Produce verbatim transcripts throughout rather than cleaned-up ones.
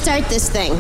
start this thing.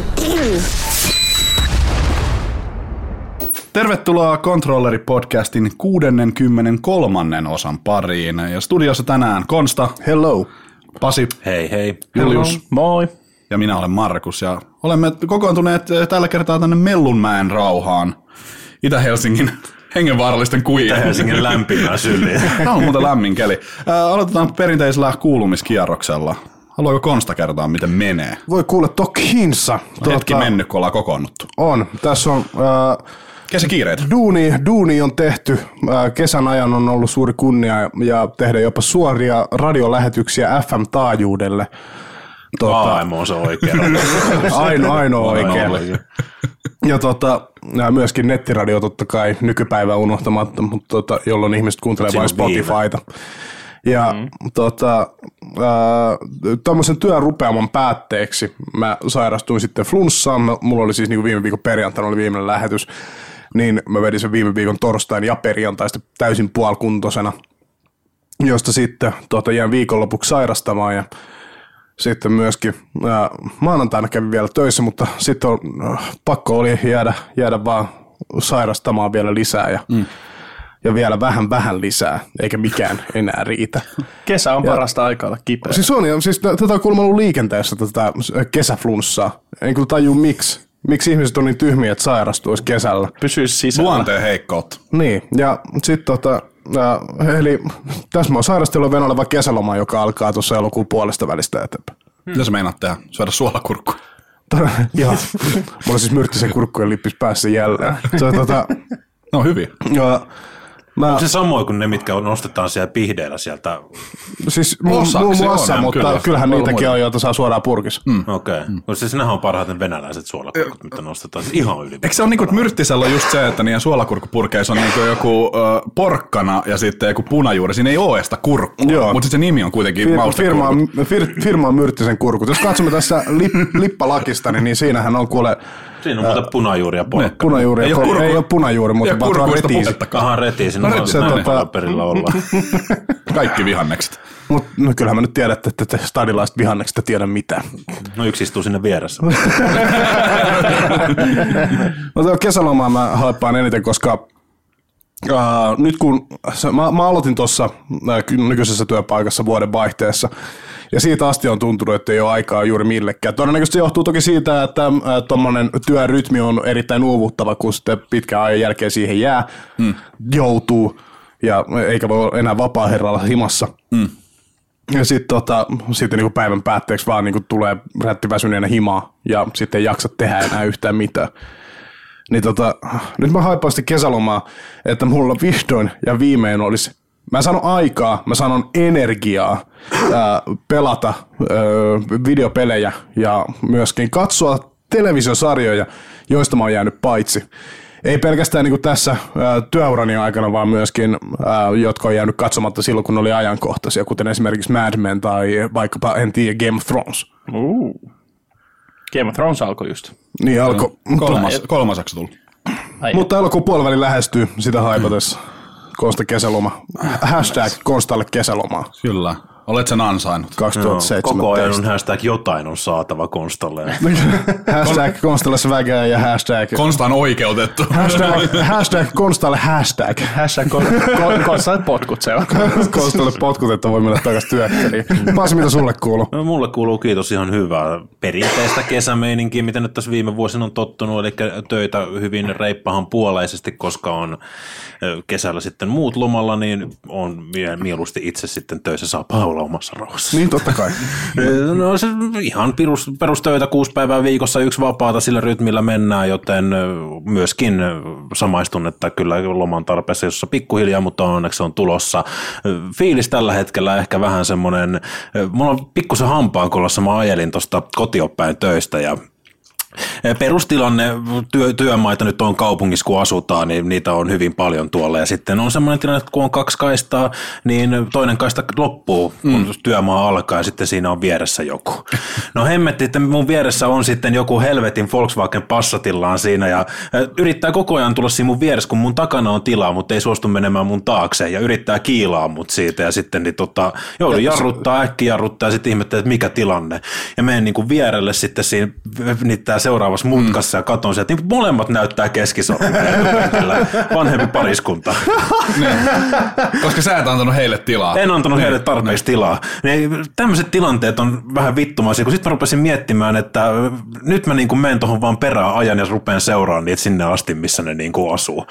Tervetuloa Controlleri-podcastin kuusikymmentäkolme osan pariin. Ja studiossa tänään Konsta. Hello. Pasi. Hei hei. Julius. Hello. Moi. Ja minä olen Markus. Ja olemme kokoontuneet tällä kertaa tänne Mellunmäen rauhaan. Itä-Helsingin hengenvaarallisten kujien. Itä-Helsingin lämpimään syliin. Tämä on muuten lämmin keli. Ää, aloitetaan perinteisellä kuulumiskierroksella. Haluaako Konsta kertoa, miten menee? Voi kuule tokiinsa. Hetki mennyt, kun ollaan kokoonnuttu. On. Tässä on... Äh, Kesäkiireitä. Duuni, duuni on tehty. Äh, kesän ajan on ollut suuri kunnia ja tehdä jopa suoria radiolähetyksiä F M-taajuudelle. Tota, Aimo on se oikea. Ainoa, ainoa oikea. Ja tota, myöskin nettiradio totta kai nykypäivää unohtamatta, mutta tota, jolloin ihmiset kuuntelee vain Spotifyta. Ja mm. tota, tuommoisen työn rupeaman päätteeksi mä sairastuin sitten flunssaan. Mulla oli siis niin kuin viime viikon perjantaina oli viimeinen lähetys, niin mä vedin sen viime viikon torstain ja perjantaista täysin puolikuntoisena, josta sitten tota, jään viikonlopuksi sairastamaan ja sitten myöskin ää, maanantaina kävin vielä töissä, mutta sitten on, äh, pakko oli jäädä, jäädä vaan sairastamaan vielä lisää ja mm. Ja vielä vähän vähän lisää, eikä mikään enää riitä. Kesä on ja, parasta aikaa olla kipeä. Siis on, ja siis tätä on kuulemma ollut liikenteessä tätä kesäflunssaa. En kyllä tajua miksi. Miksi ihmiset on niin tyhmiä, että sairastuisi kesällä. Pysyisi sisällä. Luonteen heikkoutta. Niin, ja sitten tota, äh, eli tässä mä oon sairastellut venoleva kesäloma, joka alkaa tuossa elokuun puolesta välistä eteenpäin. Hmm. Mitä sä meinaat tehdä? Syödä suolakurkkuja? Joo, mulla on siis myrttisen kurkkujen lippis päässä jälleen. Se on tota... No hyvin. Ja, Mä... Onko se samoin kuin ne, mitkä nostetaan siellä pihdeillä sieltä? Siis muun muassa, mutta kyllä, kyllähän niitäkin on, joita saa suoraan purkissa. Mm. Okei. Okay. Mm. Siis nehän on parhaiten venäläiset suolakurkut, mitä nostetaan siis ihan yli. Eikö se ole niin kuin, että myrttisellä on just se, että niiden suolakurkkupurkeissa on niin kuin joku ö, porkkana ja sitten joku punajuuri. Siinä ei ole sitä kurkkua, mutta se nimi on kuitenkin Fir- maustekurkut. Firma, fir, firma on myrttisen kurkut. Jos katsomme tässä lip, lippalakista, niin siinähän on kuule... Siinä on muuten punajuuri ja porkkana. Punajuuri, ei, kurku, ei ole punajuuri, mutta vaan tuo retiisi. Aha, retiisi. No, no, se tota... perillä olla. Kaikki vihannekset. Mut no kyllähän mä nyt tiedän, että te stadilaiset vihannekset tiedä mitään. No yksi istuu sinne vieressä. No tuo kesälomaa mä haippaan eniten, koska uh, nyt kun mä, mä aloitin tuossa uh, nykyisessä työpaikassa vuoden vaihteessa, ja siitä asti on tuntunut, että ei ole aikaa juuri millekään. Todennäköisesti se johtuu toki siitä, että äh, tuommoinen työrytmi on erittäin uuvuttava, kun sitten pitkän ajan jälkeen siihen jää, mm. joutuu, ja eikä voi enää vapaa-herralla himassa. Mm. Ja sitten tota, sit niinku päivän päätteeksi vaan niinku tulee rättiväsyneenä himaa, ja sitten ei jaksa tehdä enää yhtään mitään. Niin tota, nyt mä haipaan sitten kesälomaa, että mulla vihdoin ja viimein olisi... Mä sanon aikaa, mä sanon energiaa ää, pelata ää, videopelejä ja myöskin katsoa televisiosarjoja, joista mä oon jäänyt paitsi. Ei pelkästään niin kuin tässä ää, työurani aikana, vaan myöskin, ää, jotka on jäänyt katsomatta silloin, kun oli ajankohtaisia, kuten esimerkiksi Mad Men tai vaikkapa, en tiedä, Game of Thrones. Uh. Game of Thrones alkoi just. Niin alkoi. Kolmas, kolmas jakso tullut. Ai mutta elokuun puoliväli lähestyy sitä haipatessa. Konsta kesäloma. Hashtag Konstalle kesälomaa. Kyllä. Olet sen ansainnut. kaksituhattaseitsemäntoista. Koko ajan on hashtag jotain on saatava Konstalle. Hashtag Konstalle svägää ja hashtag... Konsta on oikeutettu. Hashtag, hashtag Konstalle hashtag. Hashtag Konstalle potkut se on. Konstalle potkut, että voi mennä takaisin työkkäriin. Pasi, mitä sulle kuuluu? No, mulle kuuluu kiitos ihan hyvää perinteistä kesämeininkiä, mitä nyt tässä viime vuosina on tottunut, eli töitä hyvin reippahan puoleisesti, koska on kesällä sitten muut lomalla, niin on mieluusti itse sitten töissä saa paula omassa rauhassa. Niin totta kai. No se ihan perus, perustöitä kuusi päivää viikossa, yksi vapaata, sillä rytmillä mennään, joten myöskin samaistun, että kyllä loman tarpeessa, jossa pikkuhiljaa, mutta onneksi on tulossa. Fiilis tällä hetkellä ehkä vähän semmoinen, mulla on pikkusen hampaankolossa, mä ajelin tuosta kotiopäin töistä ja Perustilanne, työ, työmaita nyt on kaupungissa, kun asutaan, niin niitä on hyvin paljon tuolla. Ja sitten on semmoinen tilanne, että kun on kaksi kaistaa, niin toinen kaista loppuu, kun mm. työmaa alkaa ja sitten siinä on vieressä joku. No hemmetti, että mun vieressä on sitten joku helvetin Volkswagen Passatillaan siinä ja yrittää koko ajan tulla siinä mun vieressä, kun mun takana on tilaa, mutta ei suostu menemään mun taakse ja yrittää kiilaa mut siitä ja sitten niin tota, joudun jarruttaa, äkki jarruttaa ja sitten ihmettelee, että mikä tilanne. Ja menen niin kuin vierelle sitten siinä niitä seuraavassa mutkassa mm. ja katon sieltä, niin molemmat näyttää keskisormella. Vanhempi pariskunta. Niin. Koska sä et antanut heille tilaa. En antanut niin. heille tarpeeksi niin. tilaa. Niin, tämmöiset tilanteet on vähän vittumaisia, kun sitten mä rupesin miettimään, että nyt mä niin menen tuohon vaan perään ajan ja rupean seuraamaan niitä sinne asti, missä ne niin asuu.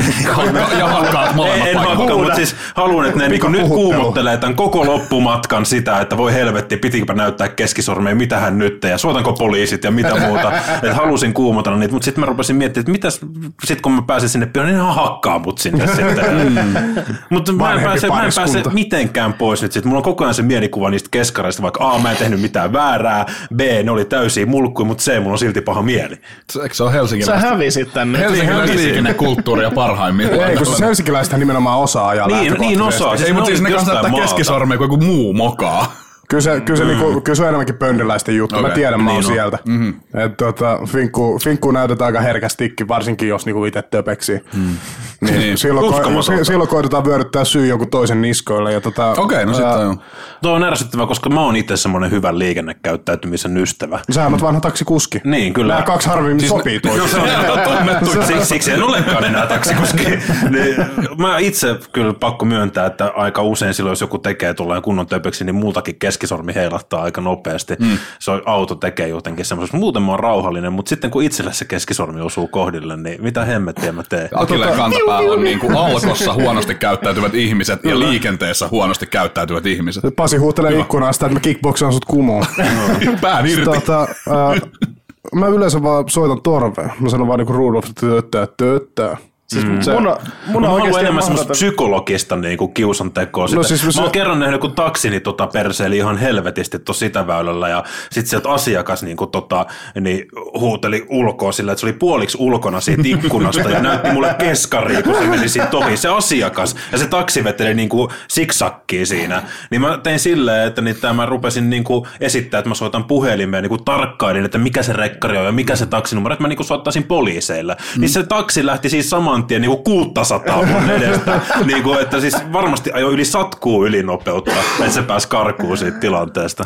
Ja hakkaat molemmat En hakkaa, mutta siis haluan, että ne niin nyt kuumottelee tämän koko loppumatkan sitä, että voi helvetti, pitikö näyttää keskisormeen, mitähän nyt ja soitanko poliisit ja mitä muuta. Että halusin kuumotella niitä, mutta sitten mä rupesin miettimään, että mitäs, sit kun mä pääsen sinne pian, niin ihan hakkaa mut sinne sitten. Mm. Mutta mä en pääse, mä en pääse mitenkään pois nyt. Sit mulla on koko ajan se mielikuva niistä keskareista, vaikka A, mä en tehnyt mitään väärää, B, ne oli täysiä mulkkuja, mutta C, mulla on silti paha mieli. Eikö se ole Helsingin? Sä hävisit tänne. Helsingin liikennekulttuuria parhaimmillaan. Ei, koska helsinkiläistähän nimenomaan osaa ajaa Niin, niin osaa. Ei, mutta siis ne kanssa ottaa keskisormea, kun joku muu mokaa. Kyllä se, kyllä, se mm. niinku, kyllä se on enemmänkin pöndiläisten juttu. Okay. Mä tiedän, mä oon niin sieltä. Mm-hmm. Et, tota, Finkku, Finkku näytetään aika herkästikin, varsinkin jos niinku itse töpeksii. Mm. Niin, niin. Silloin, ko- silloin koitetaan vyöryttää syy joku toisen niskoille. Ja tota, Okei, okay, no sitten on. Tuo on ärsyttävää, koska mä oon itse semmoinen hyvän liikennekäyttäytymisen ystävä. Sähän oot vanha taksikuski. Niin, kyllä. Nämä kaksi harvemmin siis sopii toisiaan. Siksi, siksi en olekaan enää taksikuski. Niin, mä itse kyllä pakko myöntää, että aika usein silloin, jos joku tekee tulleen kunnon töpeksi, niin multakin keskisormi heilahtaa aika nopeasti. Mm. Se auto tekee jotenkin semmoisessa. Muuten mä oon rauhallinen, mutta sitten kun itselle se keskisormi osuu kohdille, niin mitä hemmettiä mä teen? Akilleen kantapää on niin kuin alkossa huonosti käyttäytyvät ihmiset ja liikenteessä huonosti käyttäytyvät ihmiset. Pasi huutelee ikkunasta, että mä kickboxaan sut kumoon. Pään irti. Tota, äh, mä yleensä vaan soitan torveen. Mä sanon vaan niinku Rudolf, että tööttää, tööttää. Siis mm. se, mun on, mun on oikeasti enemmän semmoista psykologista niinku kiusantekoa. No siis mä se... oon kerran nähnyt, kun taksini tota perseeli ihan helvetisti tuossa Itäväylällä ja sit sieltä asiakas niinku tota, niin huuteli ulkoa sillä, että se oli puoliksi ulkona siitä ikkunasta ja näytti mulle keskaria, kun se meni siitä ohi. Se asiakas ja se taksi veteli niinku siksakkiin siinä. Niin mä tein silleen, että niin mä rupesin niinku esittää, että mä soitan puhelimeen, niinku tarkkailin, että mikä se rekkari on ja mikä se taksinumero, että mä niinku soittaisin poliiseille. Mm. Niin se taksi lähti siis saman tien niinku kuuttasataa mun edestä. Niinku, että siis varmasti ajoi yli satkuu ylinopeutta, että se pääsi karkuun siitä tilanteesta.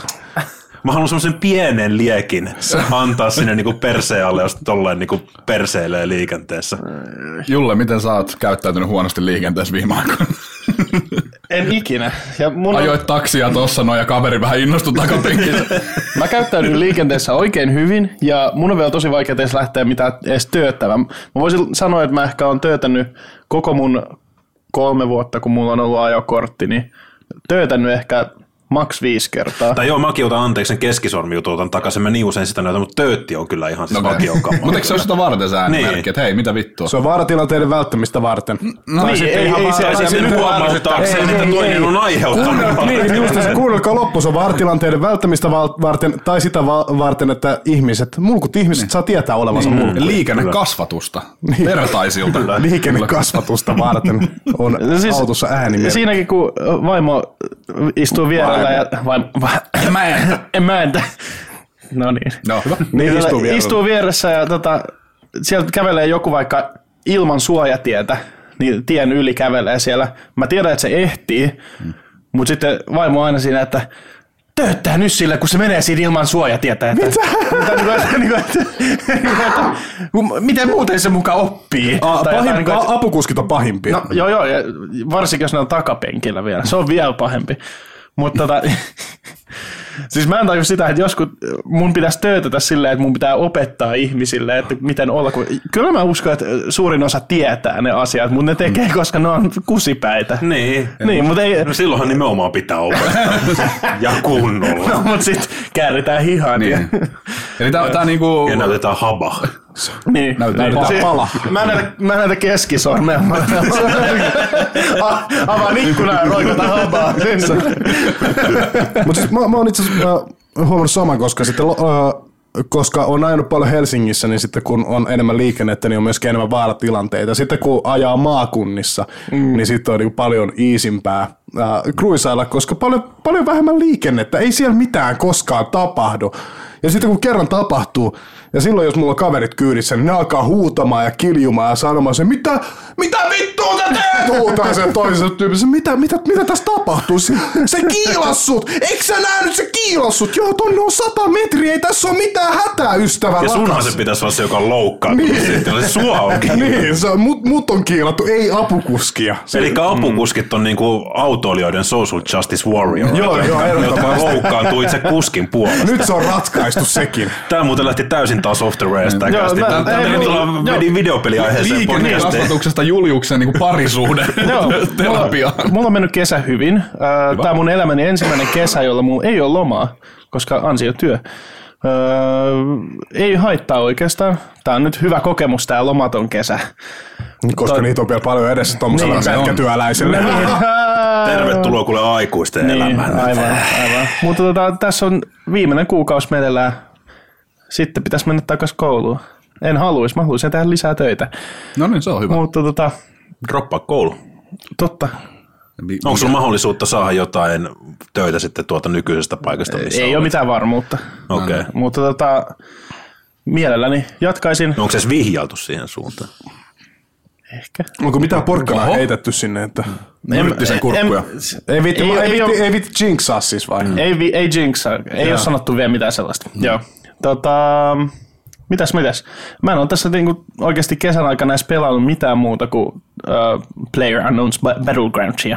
Mä haluan semmoisen pienen liekin antaa sinne niinku perseen alle, jos tolleen niinku perseilee liikenteessä. Julle, miten sä oot käyttäytynyt huonosti liikenteessä viime aikoina? En ikinä. Ja mun Ajoit taksia tossa noin ja kaveri vähän innostui takapenkillä. Mä käyttäydyn liikenteessä oikein hyvin ja mun on vielä tosi vaikea edes lähteä mitään edes tööttämään. Mä voisin sanoa, että mä ehkä oon töötänyt koko mun kolme vuotta, kun mulla on ollut ajokortti, niin töötänyt ehkä maks viisi kertaa. Tai joo, mäkin otan anteeksi sen keskisormijutu, otan takaisin. Mä niin usein sitä näytän, mutta töötti on kyllä ihan siis no, vakiokamma. Mutta eikö se ole sitä varten se äänimerkki, niin. Että hei, mitä vittua? Se on vaaratilanteiden välttämistä varten. No niin, ei, ei, ei se asia huomauttaakseen, että toinen on aiheuttanut. Niin, just se, kuunnelkaa loppu, se on vaaratilanteiden välttämistä varten, tai sitä varten, että ihmiset, mulkut ihmiset niin. saa tietää olevansa niin. mulkut. Liikennekasvatusta, niin. vertaisilta. Liikennekasvatusta varten on siis, autossa äänimerkki. Siinäkin, kun vaimo istuu vierellä, ja vai, vai, mä en. en mä entä. No niin. No, hyvä. Niin istuu, istuu vieressä ja tota, sieltä kävelee joku vaikka ilman suojatietä, niin tien yli kävelee siellä. Mä tiedän, että se ehtii, hmm. mutta sitten vaimo aina siinä, että tööttää nyt sille, kun se menee siinä ilman suojatietä. Että, mitä? Miten muuten se mukaan oppii? A, pahim, jotain, niin a, apukuskit on pahimpia. No, joo, joo, ja varsinkin jos ne on takapenkillä vielä. Se on vielä pahempi. Mutta tota, siis mä en tajua sitä, että joskus mun pitäisi töötätä silleen, että mun pitää opettaa ihmisille, että miten olla. Kun, kyllä mä uskon, että suurin osa tietää ne asiat, mutta ne tekee, koska ne on kusipäitä. Niin. niin mutta ei... No silloinhan nimenomaan pitää opettaa. Ja kunnolla. No mutta sit kääritään hihat. Niin. Ja... Eli tää, tää niinku... Ja näytetään haba. Niin. Näytetään niin. pala. Mä näytän, mä näytän keskisormea. Avaan ikkunaa ja roikotaan habaa. Mutta siis mä, mä oon itse asiassa huomannut saman, koska sitten uh, koska on ajanut paljon Helsingissä, niin sitten kun on enemmän liikennettä, niin on myöskin enemmän vaaratilanteita. Sitten kun ajaa maakunnissa, mm. niin sitten on niin paljon iisimpää äh, cruisailla, koska paljon, paljon vähemmän liikennettä. Ei siellä mitään koskaan tapahdu. Ja sitten kun kerran tapahtuu, ja silloin jos mulla on kaverit kyydissä, niin ne alkaa huutamaan ja kiljumaan ja sanomaan se, mitä, mitä vittua sä teet? Huutaa sen toisessa tyypissä, mitä, mitä, mitä tässä tapahtuu? Se, se kiilassut! Eikö sä nähnyt se kiilassut? Joo, tonne on sata metriä, ei tässä ole mitään hätää, ystävä ja rakas. sunhan se pitäisi olla se, joka on loukkaantunut. Niin. Sitten sua on niin, se on, mut, mut on kiilattu, ei apukuskia. Eli apukuskit on niinku autoilijoiden social justice warrior. Joo, joo, jotka loukkaantuu itse kuskin puolesta. Nyt se on ratkaistu sekin. Tää muuten lähti täysin taas off the rails. Tää Joo, kästi. mä- Tää ei, meni joo, tuolla joo. videopeliaiheeseen Liikennekasvatuksesta Juliuksen niin parisuhde terapiaan. Mulla, mulla on mennyt kesä hyvin. Äh, Tämä on mun elämäni ensimmäinen kesä, jolla mulla ei ole lomaa, koska ansiotyö. Öö, ei haittaa oikeastaan. Tämä on nyt hyvä kokemus, tämä lomaton kesä. Koska Toi- niitä on vielä paljon edessä tuommoisella Niin, se on. pätkätyöläiselle. Tervetuloa kuule aikuisten Niin, elämään. aivan, aivan. Mutta tota, tässä on viimeinen kuukausi meneillään. Sitten pitäisi mennä takaisin kouluun. En haluaisi, mä haluaisin tehdä lisää töitä. No niin, se on hyvä. Mutta tota, Droppaa koulu. totta. Onko sulla mahdollisuutta saada jotain töitä sitten tuolta nykyisestä paikasta? Missä Ei olet? ole mitään varmuutta. Okei. Okay. Mutta tota, mielelläni jatkaisin. Onko se edes vihjailtu siihen suuntaan? Ehkä. Onko mitään porkkanaa Oho. heitetty sinne, että Myrttisen kurkkuja. ei viitti, Ei- ei, ei ei, oo- viitti, ei viitti jinksaa siis vai? Ei, vi- ei jinxa. Ei ole sanottu vielä mitään sellaista. Mm. Joo. Tota, mitäs, mitäs? Mä en ole tässä niinku oikeasti kesän aikana edes pelannut mitään muuta kuin uh, PlayerUnknown's Battlegroundsia,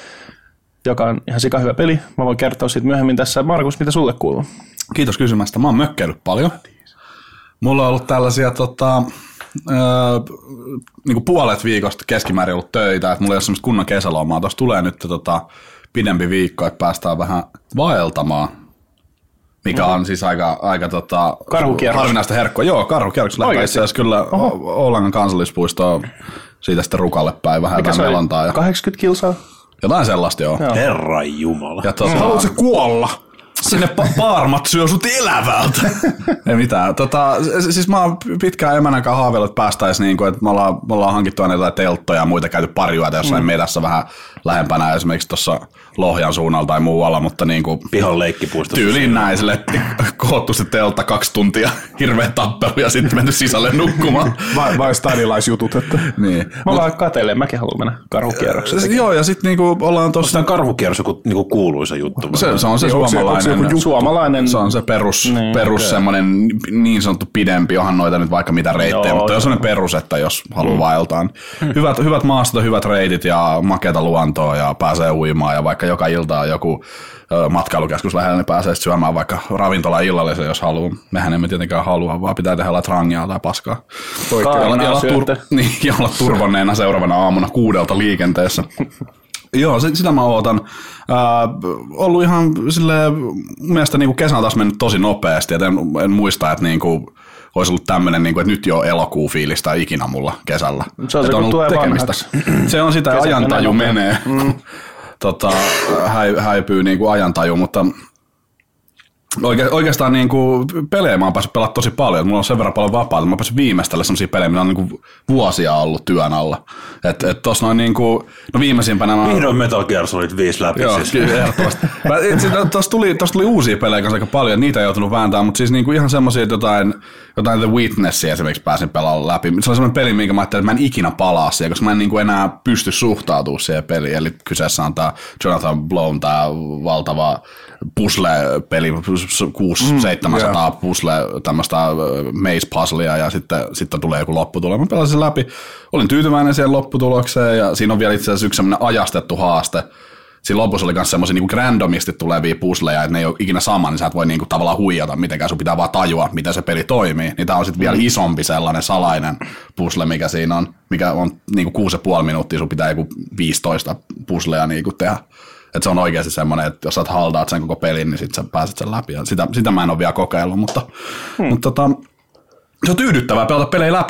joka on ihan sika hyvä peli. Mä voin kertoa siitä myöhemmin tässä. Markus, mitä sulle kuuluu? Kiitos kysymästä. Mä oon mökkeillyt paljon. Mulla on ollut tällaisia tota, öö, niinku puolet viikosta keskimäärin ollut töitä, että mulla ei ole semmoista kunnon kesälomaa. Tuossa tulee nyt tota, pidempi viikko, että päästään vähän vaeltamaan, mikä mm-hmm. on siis aika, aika tota, Karhukierros. harvinaista herkkua. Joo, karhukierros lähtee Oikeesti? itse asiassa kyllä O- Oulangan kansallispuistoon, siitä sitten Rukalle päin, vähän Mikä se jotain oli? melontaa ja kahdeksankymmentä kilsaa? jotain sellaista joo. Joo. Herran jumala. Ja tota, Haluatko se kuolla? sinne pa- paarmat syö sut elävältä. Ei mitään. Tota, s- siis mä oon pitkään emänän kanssa haaveillut, että päästäisiin, niin kuin, että me ollaan, me ollaan hankittu aina jotain telttoja ja muita, käyty pari yötä jossain mm. metässä vähän lähempänä, esimerkiksi tuossa Lohjan suunnalla tai muualla, mutta niin kuin Pihan leikkipuistossa. tyyliin näin, sille koottu se teltta kaksi tuntia, hirveä tappelu ja sitten menty sisälle nukkumaan. Vai, vai stadilaisjutut, että... niin. Mä vaan katselleen, mäkin haluan mennä karhukierrokseen. Joo, ja sitten niinku ollaan Onko tuossa... tämä karhukierros joku niinku kuuluisa juttu? vai? Se, se on se Onko se- onko se suomalainen. joku Suomalainen. Se on se perus, Niin, perus okei. semmoinen niin sanottu pidempi, onhan noita nyt vaikka mitä reittejä, Joo, mutta joo. on semmoinen perus, että jos haluaa vaeltaa. Niin hyvät, hyvät maastot, hyvät reitit ja makeata luontoa ja pääsee uimaan ja vaikka joka ilta on joku ö, matkailukeskus lähellä, niin pääsee sit syömään vaikka ravintola illallisen, jos haluaa. Mehän emme tietenkään halua, vaan pitää tehdä trangia tai paskaa. Kaarnaa ja, olla syötte. niin, ja olla turvanneena seuraavana aamuna kuudelta liikenteessä. Joo, se- sitä mä ootan. Äh, ollut ihan silleen, mielestäni niinku kesä on taas mennyt tosi nopeasti, et en, en muista, että niinku, olisi ollut tämmöinen, niinku, että nyt jo elokuu fiilistä ikinä mulla kesällä. Se on se, Et kun ollut tulee tekemistä. Se on sitä, Kesä ajantaju menee menee. Mm. tota, häi, häipyy niinku ajantaju, mutta Oike, oikeastaan niinku pelejä mä oon päässyt pelaamaan tosi paljon. Mulla on sen verran paljon vapaata. Mä oon päässyt viimeistellä sellaisia pelejä, mitä on niinku vuosia ollut työn alla. Et, et tossa noin niinku, no viimeisimpänä mä... Vihdoin Metal Gear Solid viisi läpi. Joo, siis. kyllä ehdottomasti. Mä- et sit Tuossa tuli, tossa tuli uusia pelejä kanssa aika paljon, niitä ei joutunut vääntämään, mutta siis niinku ihan semmosia, että jotain, jotain The Witnessia esimerkiksi pääsin pelaamaan läpi. Se oli semmoinen peli, minkä mä ajattelin, että mä en ikinä palaa siihen, koska mä en niinku enää pysty suhtautumaan siihen peliin. Eli kyseessä on tää Jonathan Blown, tää valtava puzzle-peli, kuusi seitsemänsataa yeah. puzzle, tämmöistä maze-puzzlea ja sitten, sitten tulee joku lopputulema. Mä pelasin sen läpi, olin tyytyväinen siihen lopputulokseen ja siinä on vielä itse asiassa yksi semmoinen ajastettu haaste. Siinä lopussa oli myös semmoisia niinku randomisti tulevia puzzleja, että ne ei ole ikinä sama, niin sä et voi niinku tavallaan huijata mitenkään, sun pitää vaan tajua, miten se peli toimii. Niin tää on sitten vielä isompi sellainen salainen puzzle, mikä siinä on, mikä on niinku kuusi ja puoli minuuttia, sun pitää joku viisitoista puzzleja niinku tehdä. Että se on oikeasti semmoinen, että jos sä haldaat sen koko pelin, niin sit sä pääset sen läpi. Ja sitä, sitä mä en ole vielä kokeillut, mutta, hmm. mutta tota, se on tyydyttävää pelata pelejä läpi.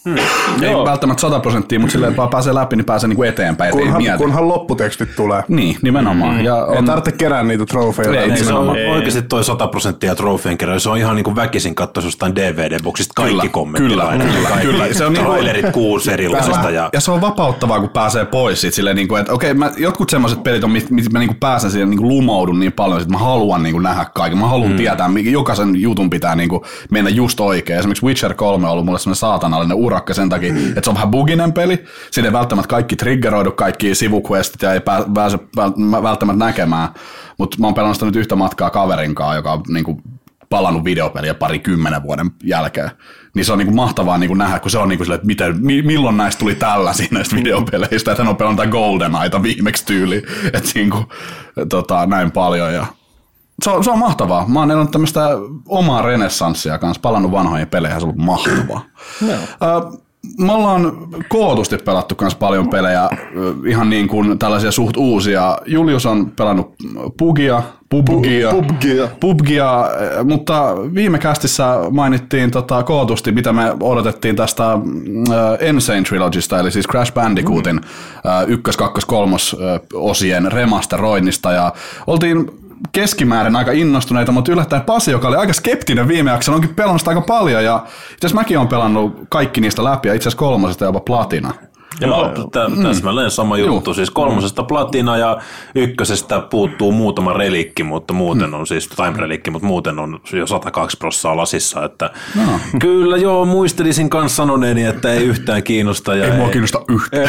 Hmm. Ei Joo. välttämättä sata prosenttia, mutta silleen, että vaan pääsee läpi, niin pääsee niinku eteenpäin. Kunhan, kunhan lopputekstit tulee. Niin, nimenomaan. Mm. Ja on... Ei tarvitse kerää niitä trofeja. Ei, se on oikeasti toi sata prosenttia trofeen kerran. Se on ihan niin kuin väkisin katsoa jostain D V D-boksista kaikki kommentit. Kyllä, kyllä, kaikki kyllä. Se on trailerit niin kuusi erilaisista. Ja... ja se on vapauttavaa, kun pääsee pois siitä silleen, niin kuin, että okei, mä, jotkut semmoiset pelit on, mitä mä niin kuin pääsen siihen niin kuin lumoudun niin paljon, että mä haluan niin kuin nähdä kaiken. Mä haluan mm. tietää, jokaisen jutun pitää niin kuin mennä just oikein. Esimerkiksi Witcher kolme on ollut mulle semmoinen saatanallinen urakka sen takia, mm. että se on vähän buginen peli. Siinä ei välttämättä kaikki triggeroidu, kaikki sivuquestit ja ei pääse välttämättä näkemään. Mutta mä oon pelannut sitä nyt yhtä matkaa kaverinkaan, joka on niin kuin palannut videopeliä pari kymmenen vuoden jälkeen. Niin se on niinku mahtavaa niinku nähdä, kun se on niinku silleen, että miten, milloin näistä tuli tällaisia näistä videopeleistä, että hän on pelannut GoldenEyeta viimeksi tyyliin, että niinku, tota, näin paljon. Ja se, on, se on mahtavaa. Mä oon elänyt tämmöistä omaa renessanssia kanssa, palannut vanhoihin peleihin, se on ollut mahtavaa. No. Uh, Me ollaan kootusti pelattu myös paljon pelejä, ihan niin kuin tällaisia suht uusia. Julius on pelannut Pugia, Pubgia, Pubgia. Pubgia, mutta viime kästissä mainittiin tota kootusti, mitä me odotettiin tästä uh, Insane Trilogysta, eli siis Crash Bandicootin mm. uh, ykkös, kakkos, kolmos uh, osien remasteroinnista, ja oltiin keskimäärin aika innostuneita, mutta yllättäen Pasi, joka oli aika skeptinen viime jaksolla, onkin pelannut sitä aika paljon, ja itse asiassa mäkin olen pelannut kaikki niistä läpi, ja itse asiassa kolmosesta jopa platina. Joo, täsmälleen sama juttu. Siis kolmosesta platina ja ykkösestä puuttuu muutama relikki, mutta muuten on siis time-relikki, mutta muuten on jo sata kaksi prosenttia lasissa. Että no. Kyllä joo, muistelisin kanssa sanoneeni, että ei yhtään kiinnosta. Ja ei, ei mua kiinnosta yhtään.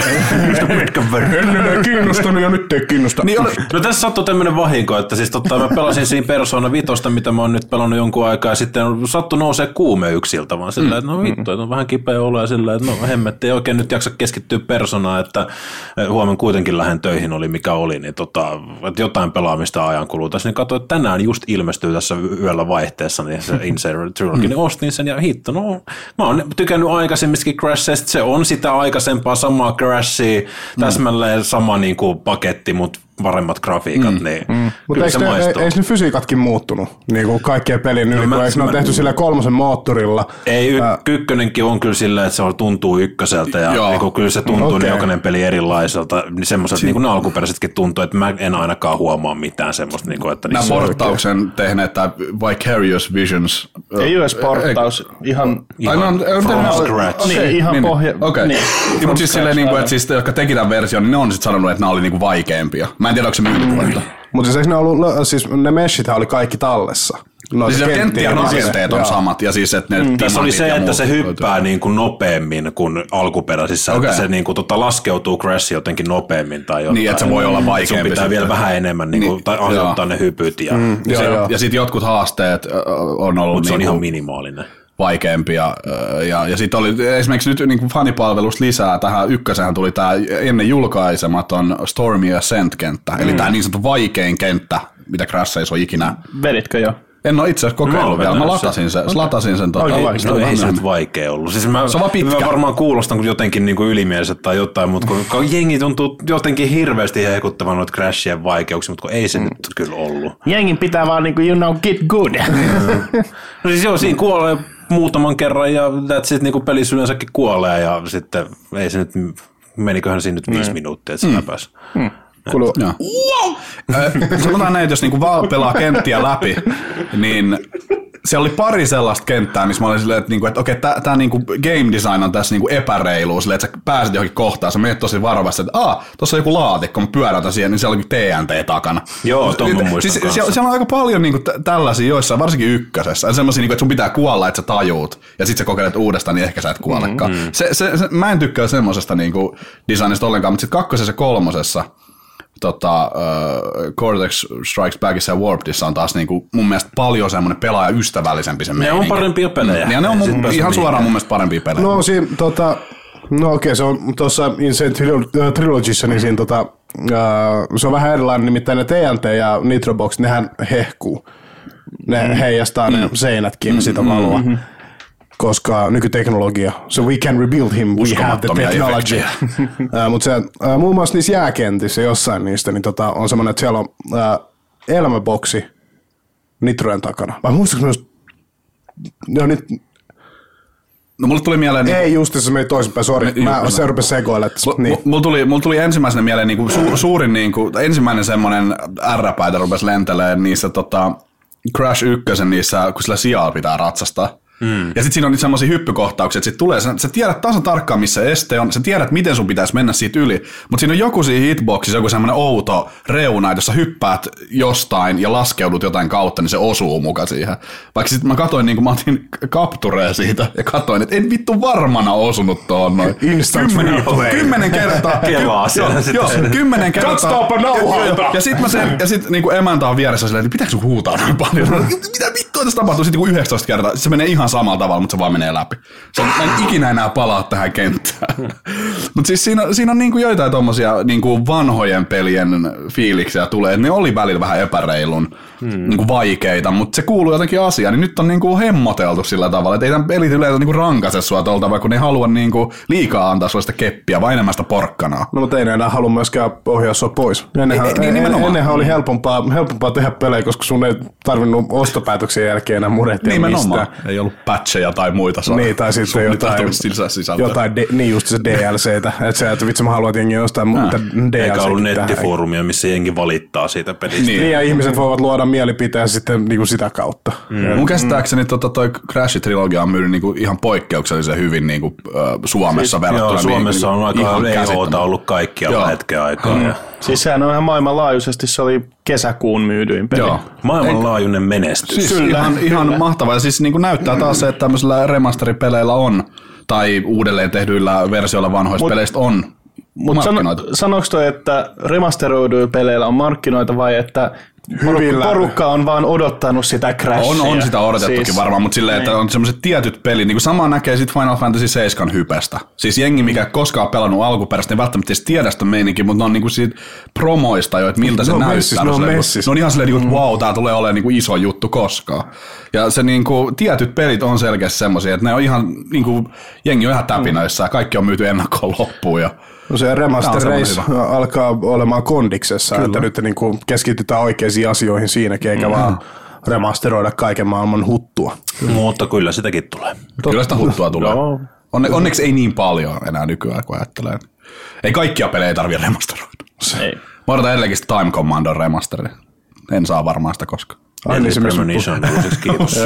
Ennen ei kiinnostanut ja nyt ei kiinnosta. Niin, no tässä sattui tämmöinen vahinko, että siis totta, mä pelasin siinä Persona vitosta, mitä mä oon nyt pelannut jonkun aikaa, ja sitten sattui nousee kuume yksiltä, vaan sillä, että no vittu, että on vähän kipeä olo ja sillä, että no hemmetti, ei oikein nyt jaksa keskittyä Personaa, että huomenna kuitenkin lähden töihin oli mikä oli, niin tota, että jotain pelaamista ajan kuluessa, niin katsoin, että tänään just ilmestyy tässä yöllä vaihteessa, niin se Insane Trilogy, niin ostin sen ja hitto, no mä oon tykännyt aikaisemmistakin Crashista, se on sitä aikaisempaa samaa Crashia, täsmälleen sama niin kuin paketti, mutta paremmat grafiikat, mm. niin mm. Mutta eikö, ne, eikö ne fysiikatkin muuttunut niin kuin kaikkien pelin yli, no, kun eikö ne ole tehty sillä kolmosen moottorilla? Ei, y- äh, kykkönenkin on kyllä silleen, että se tuntuu ykköseltä ja niin kyllä se tuntuu okay. niin jokainen peli erilaiselta, niin semmoiset si- niin kuin ne alkuperäisetkin tuntuu, että mä en ainakaan huomaa mitään semmoista. Niin kuin, että nämä porttauksen oikein tehneet, tämä Vicarious Visions. Ei ole edes porttaus, e- ihan, ihan no, from scratch. Niin, okay, ihan niin, pohja. Okei, niin, mutta siis silleen, niin kuin, että siis, jotka teki tämän version, niin ne on sitten sanonut, että nämä oli niin kuin vaikeampia. Mä en tiedä, onko se myyntipuolella. Mutta siis ne, ollut, siis ne meshithän oli kaikki tallessa. No, siis kenttien rakenteet on samat. Ja siis, että ne mm. Tässä oli se, että se hyppää niin kuin nopeammin kuin alkuperäisissä. Okay. Että se niin kuin, tota, laskeutuu Crash jotenkin nopeammin. Tai jotain. Niin, että se voi olla vaikeampi. Sun pitää sitten vielä vähän enemmän niin kuin, niin, tai asettaa ne hypyt. Ja, mm, ja, ja, ja sitten jotkut haasteet on ollut... Mutta se on niin ihan minimaalinen. Vaikeampia. Ja, ja sitten oli esimerkiksi nyt niin kuin fanipalvelusta lisää. Tähän ykköseen tuli tämä ennen julkaisematon Stormy Ascent-kenttä. Mm. Eli tämä niin sanottu vaikein kenttä, mitä Crashissa on ikinä. Veditkö jo? En ole itse asiassa kokeillut no, vielä. Mä latasin sen. Okay. Latasin sen tota, ei, no, ei se nyt vaikea ollut. Siis mä, se on pitkä. Mä varmaan kuulostan jotenkin niin kuin ylimieliset tai jotain, mutta kun jengi tuntuu jotenkin hirveästi hehkuttavan noita Crashien vaikeuksia, mutta kun ei se mm. nyt kyllä ollut. Jengin pitää vaan niin kuin, you know, get good. No siis joo, siinä kuolee muutaman kerran ja that's it, niin kuin pelissä yleensäkin kuolee ja sitten ei se nyt, meniköhän siinä nyt viisi mm. minuuttia, että se mm. pääsi. Mm. Wow. Sanotaan näin, että jos niinku vaan pelaa kenttiä läpi, niin siellä oli pari sellaista kenttää, missä mä olin silleen, että, niinku, että okei, tämä niinku game design on tässä niinku epäreilu, silleen, että sä pääset johonkin kohtaan, sä menet tosi varovasti, että aah, tuossa on joku laatikko, mä pyöräytän siihen, niin siellä on T N T takana. Joo, tuon mä muistan siis, siellä, siellä on aika paljon niinku t- tällaisia joissain, varsinkin ykkösessä, semmoisia, niinku, että sun pitää kuolla, että sä tajuut, ja sit sä kokeilet uudestaan, niin ehkä sä et kuolekaan. Mm-hmm. Se, se, se, mä en tykkää semmosesta niinku designista ollenkaan, mutta sit kakkosessa ja kolmosessa, Tota, uh, Cortex Strikes Backissa ja Warpedissa on taas niinku mun mielestä paljon semmoinen pelaajaystävällisempi se meininki. Ne on parempia pelejä. Ja ne on mun, ihan suoraan mun mielestä parempia pelejä. No siinä tota, no okei, se on tuossa Insane Trilogyssa, niin siinä tota, uh, se on vähän erilainen, nimittäin ne T N T ja Nitrobox, nehän hehkuu. Ne mm. heijastaa mm. ne seinätkin mm. sitä valoa. Mm-hmm. Koska nykyteknologia, so we can rebuild him, we have the technology. uh, Mutta uh, muun muassa niissä jääkentissä, jossain niistä, niin tota, on semmoinen, että siellä on uh, elämäboksi Nitrojen takana. Vai muistatko myös, no nyt, No mulle tuli mieleen... Niin, ei just, se meni toisinpäin, sori. Mä se rupesi sekoilemaan. Niin. Mulla tuli, mul tuli ensimmäisenä mieleen niinku su, suurin, niinku, ensimmäinen semmoinen ärräpäitä rupesi lentelemään niissä tota, Crash ykkösen niissä, kun sillä sijalla pitää ratsastaa. Mm. Ja sit siinä on niitä semmosia hyppykohtauksia, että sit tulee, sä, sä tiedät tasan tarkkaan missä este on, sä tiedät miten sun pitäisi mennä siitä yli, mutta siinä on joku siinä hitboxissa, joku semmoinen outo reuna, että jos sä hyppäät jostain ja laskeudut jotain kautta, niin se osuu muka siihen. Vaikka sit mä katoin, niin kun mä otin kaptureja siitä ja katoin, että en vittu varmana osunut tuohon noin. Instant replay. Kymmenen kertaa. Kelaa siellä sitten. Joo, kymmenen kertaa. Katsotaanpa nauhalta. Ja sit mä sen, ja sit niinku emäntä on vieressä silleen, että pitääkö sun huutaa noin paljon? Mitä vittua tässä tapahtuu? Sitten niinku yhdeksäntoista kertaa. Se menee ihan samalla tavalla, mutta se vaan menee läpi. Se on, mä en ikinä enää palaa tähän kenttään. Mutta siis siinä, siinä on niinku joitain tommosia niinku vanhojen pelien fiiliksiä tulee, että ne oli välillä vähän epäreilun hmm. niinku vaikeita, mutta se kuuluu jotenkin asiaan, niin nyt on niinku hemmoteltu sillä tavalla, että ei tämän pelit yleensä niinku rankaise sua tuolta tavalla, kun ne ei halua niinku liikaa antaa sulle sitä keppiä, vaan enemmän sitä porkkanaa. No mutta ei ne enää halua myöskään ohjaa sua pois. Ennenhän, ei, niin, ennenhän oli helpompaa, helpompaa tehdä pelejä, koska sun ei tarvinnut ostopäätöksen jälkeen enää murehtia nimenomaan. mistään. Ei ollut patcheja tai muita saa. Niin, tai sitten jotain, jotain de, niin just se D L C:tä. Että se, että vitsi mä haluan, että jengi jostain muuta D L C. Eikä ollut nettifoorumia, missä jengi valittaa siitä pelistä. Niin, niin ja ihmiset voivat luoda mielipiteen sitten niinku sitä kautta. Mm. Mun käsittääkseni tota, toi Crash-trilogia on myynyt niinku ihan poikkeuksellisen hyvin niinku, äh, Suomessa siis, verrattuna. Joo, Suomessa niin, on aika E H:ta ollut kaikkia hetken aikaa. Mm. Siis sehän on ihan maailmanlaajuisesti, se oli kesäkuun myydyin peli. Joo. Maailmanlaajuinen menestys. Siis kyllä, ihan, ihan kyllä. Mahtavaa. Ja siis niin kuin näyttää taas se, että tämmöisillä remasтерipeleillä on, tai uudelleen tehdyillä versioilla vanhoista Mut, peleistä on Mutta sano, sanoiko toi, että remasteroiduilla peleillä on markkinoita vai että porukka, porukka on vaan odottanut sitä Crashia? On, on sitä odotettukin siis, varmaan, mutta silleen, että niin. on semmoiset tietyt pelit, niin kuin sama näkee sit Final Fantasy seitsemän hypestä. Siis jengi, mikä koskaan on pelannut alkuperäistä, niin välttämättä edes tiedä sitä meininkin, mutta ne on niinku siitä promoista jo, että miltä se no, näyttää. Messis, no, messis. Ne on ihan silleen, että wow, tää tulee olemaan niinku iso juttu koskaan. Ja se niinku, tietyt pelit on selkeästi semmoisia, että ne on ihan, niinku, jengi on ihan täpinöissä ja kaikki on myyty ennakkoon loppuun. Ja no se remaster race alkaa olemaan kondiksessa, kyllä. Että nyt niin keskitytään oikeisiin asioihin siinäkin, eikä mm. vaan remasteroida kaiken maailman huttua. Mm. Mutta kyllä sitäkin tulee. Kyllä sitä huttua tulee. No. Onne, onneksi ei niin paljon enää nykyään, kun ajattelee. Ei kaikkia pelejä tarvitse remasteroida. Ei. Mä odotan edelleenkin Time Commandon remasteri. En saa varmaan sitä koskaan. Deadly Premonition, kiitos.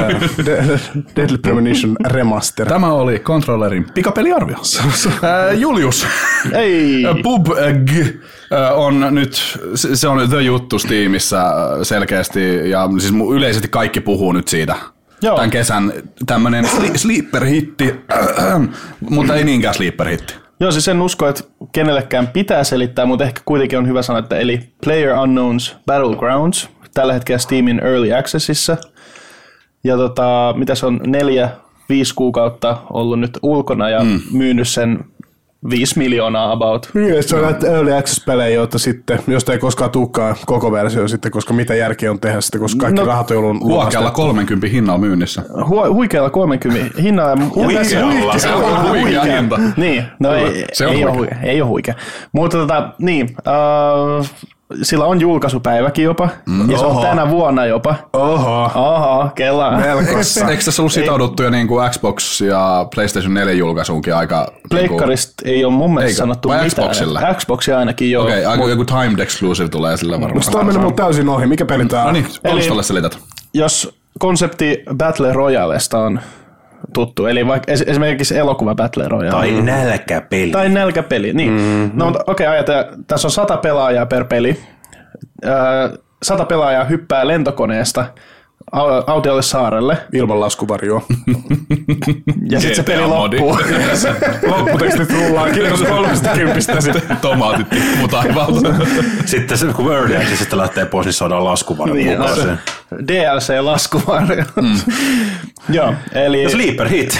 Deadly Premonition remaster. Tämä oli Controllerin pikapeliarvio. Julius. Ei. P U B G on nyt, se on The Juttu Steamissa selkeästi, ja siis yleisesti kaikki puhuu nyt siitä. Joo. Tämän kesän tämmönen sleeper-hitti, mutta ei niinkään sleeper-hitti. Joo, siis en usko, että kenellekään pitää selittää, mutta ehkä kuitenkin on hyvä sanoa, että eli PlayerUnknown's Battlegrounds, tällä hetkellä Steamin Early Accessissa. Ja tota, mitä se on, neljä, viisi kuukautta ollut nyt ulkona ja mm. myynyt sen viisi miljoonaa about. Niin, se on näitä Early Access-pelejä, joita sitten, josta ei koskaan tulekaan koko versio sitten, koska mitä järkeä on tehdä sitten, koska kaikki no, rahat on ollut huokealla kolmenkymmenen hinnalla myynnissä. Hu- huikealla kolmenkymmenen hinnalla. Huikealla, se on huikea hinta. Niin, no ei, se on ei, ole huikea, ei ole huikea. Mutta tota, niin, uh, sillä on julkaisupäiväkin jopa, mm. ja se on tänä vuonna jopa. Oho. Oho, kelaa. Melkossa. Eikö tässä ollut sitouduttu jo niin kuin Xbox ja PlayStation neljä julkaisuunkin aika? Pleikkarista niin kuin, ei ole mun mielestä sanottu vai mitään. Xboxilla? Xboxia ainakin joo. Okei, okay, joku timed exclusive tulee sillä varmaan. Tämä on mennyt mun täysin ohi. Mikä peli tää on? No niin, konstalle selität. Jos konsepti Battle Royalesta on tuttu, eli vaikka esimerkiksi elokuva Battle Royale. Tai nälkäpeli. Tai nälkäpeli, niin. Mm-hmm. No okei, okay, ajatellaan, tässä on sata pelaajaa per peli. Äh, sata pelaajaa hyppää lentokoneesta autiolle saarelle. Ilman laskuvarjoa. Ja sitten se peli loppuu. Lopputekstit rullaa. Kiitos kolmesta kympistä. Tomaatit tippuu taivaalta. Sitten se, kun Word ja sitten lähtee pois, niin saadaan laskuvarjo niin, mukaan. D L C-laskuvarjo. Mm. Joo, eli... Sleeper hit.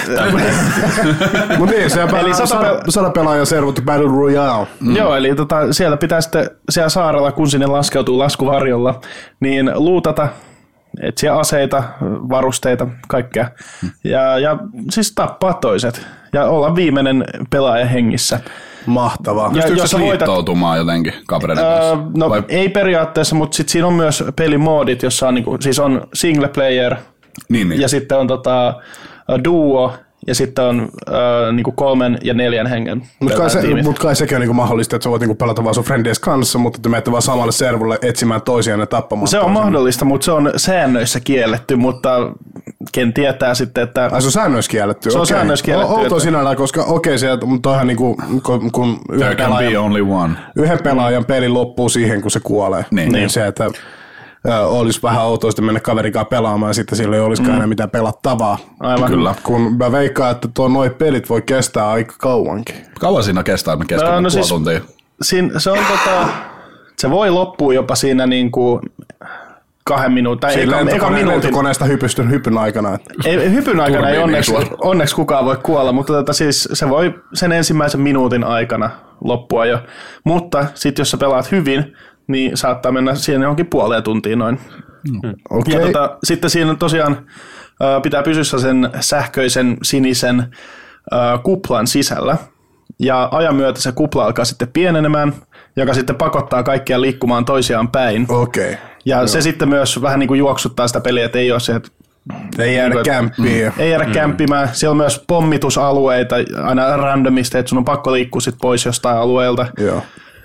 Mutta niin, se on sata, sata pelaajaa servottu Battle Royale. Mm. Joo, eli tota, siellä pitää sitten siellä saarella, kun sinne laskeutuu laskuvarjolla, niin luutata, etsiä aseita, varusteita, kaikkea. Hmm. Ja, ja siis tappaa toiset. Ja olla viimeinen pelaaja hengissä. Mahtavaa. Pystyykö se liittoutumaan jotenkin kavereiden kanssa? Öö, no vai? Ei periaatteessa, mutta sitten siinä on myös pelimoodit, jossa on, niinku, siis on single player, niin, niin. ja sitten on tota, duo ja sitten on äh, niinku kolmen ja neljän hengen Mutta kai, se, tiimit. mut kai sekin on niinku mahdollista, että sä voit niinku pelata vaan sun friendies kanssa, mutta te menette vaan samalle servulle etsimään toisiaan ja tappamaan. Se on toisiaan. mahdollista, mutta se on säännöissä kielletty, mutta ken tietää sitten, että... Ai se on säännöissä kielletty? Se on okei. säännöissä kielletty. Outoa että... sinällään, koska okei, okay, se, mutta toihan niinku, kun, kun There yhden, can be pelaajan, only one. yhden pelaajan peli loppuu siihen, kun se kuolee. Niin. niin se, että ö, olisi vähän outoa sitten mennä kaverikaan pelaamaan ja sitten sillä ei olisikaan mm. enää mitään pelattavaa. Aivan. Kyllä. Kun mä veikkaan, että tuo noi pelit voi kestää aika kauankin. Kauan siinä kestää, me keskellä No, no puoli siis- tuntia. Siin, se on tota... Se voi loppua jopa siinä niinku kahden minuutin, tai Siinä eka, eka lentokone, minuutin. lentokoneesta hypystyn hypyn aikana. Että Ei, hypyn aikana ei Turbiini onneksi, suora. onneksi kukaan voi kuolla, mutta tota siis se voi sen ensimmäisen minuutin aikana loppua jo. Mutta sitten jos sä pelaat hyvin, niin saattaa mennä siihen johonkin puoleen tuntiin noin. okei. Ja tota, sitten siinä tosiaan ä, pitää pysyä sen sähköisen sinisen ä, kuplan sisällä. Ja ajan myötä se kupla alkaa sitten pienenemään, joka sitten pakottaa kaikkia liikkumaan toisiaan päin. Okei. Ja Joo. se sitten myös vähän niin kuin juoksuttaa sitä peliä, että ei ole se, että Ei jäädä Niin, kämppiin. ei jäädä mm. kämppimään. Siellä on myös pommitusalueita aina randomisti, että sun on pakko liikkua sit pois jostain alueelta. Joo.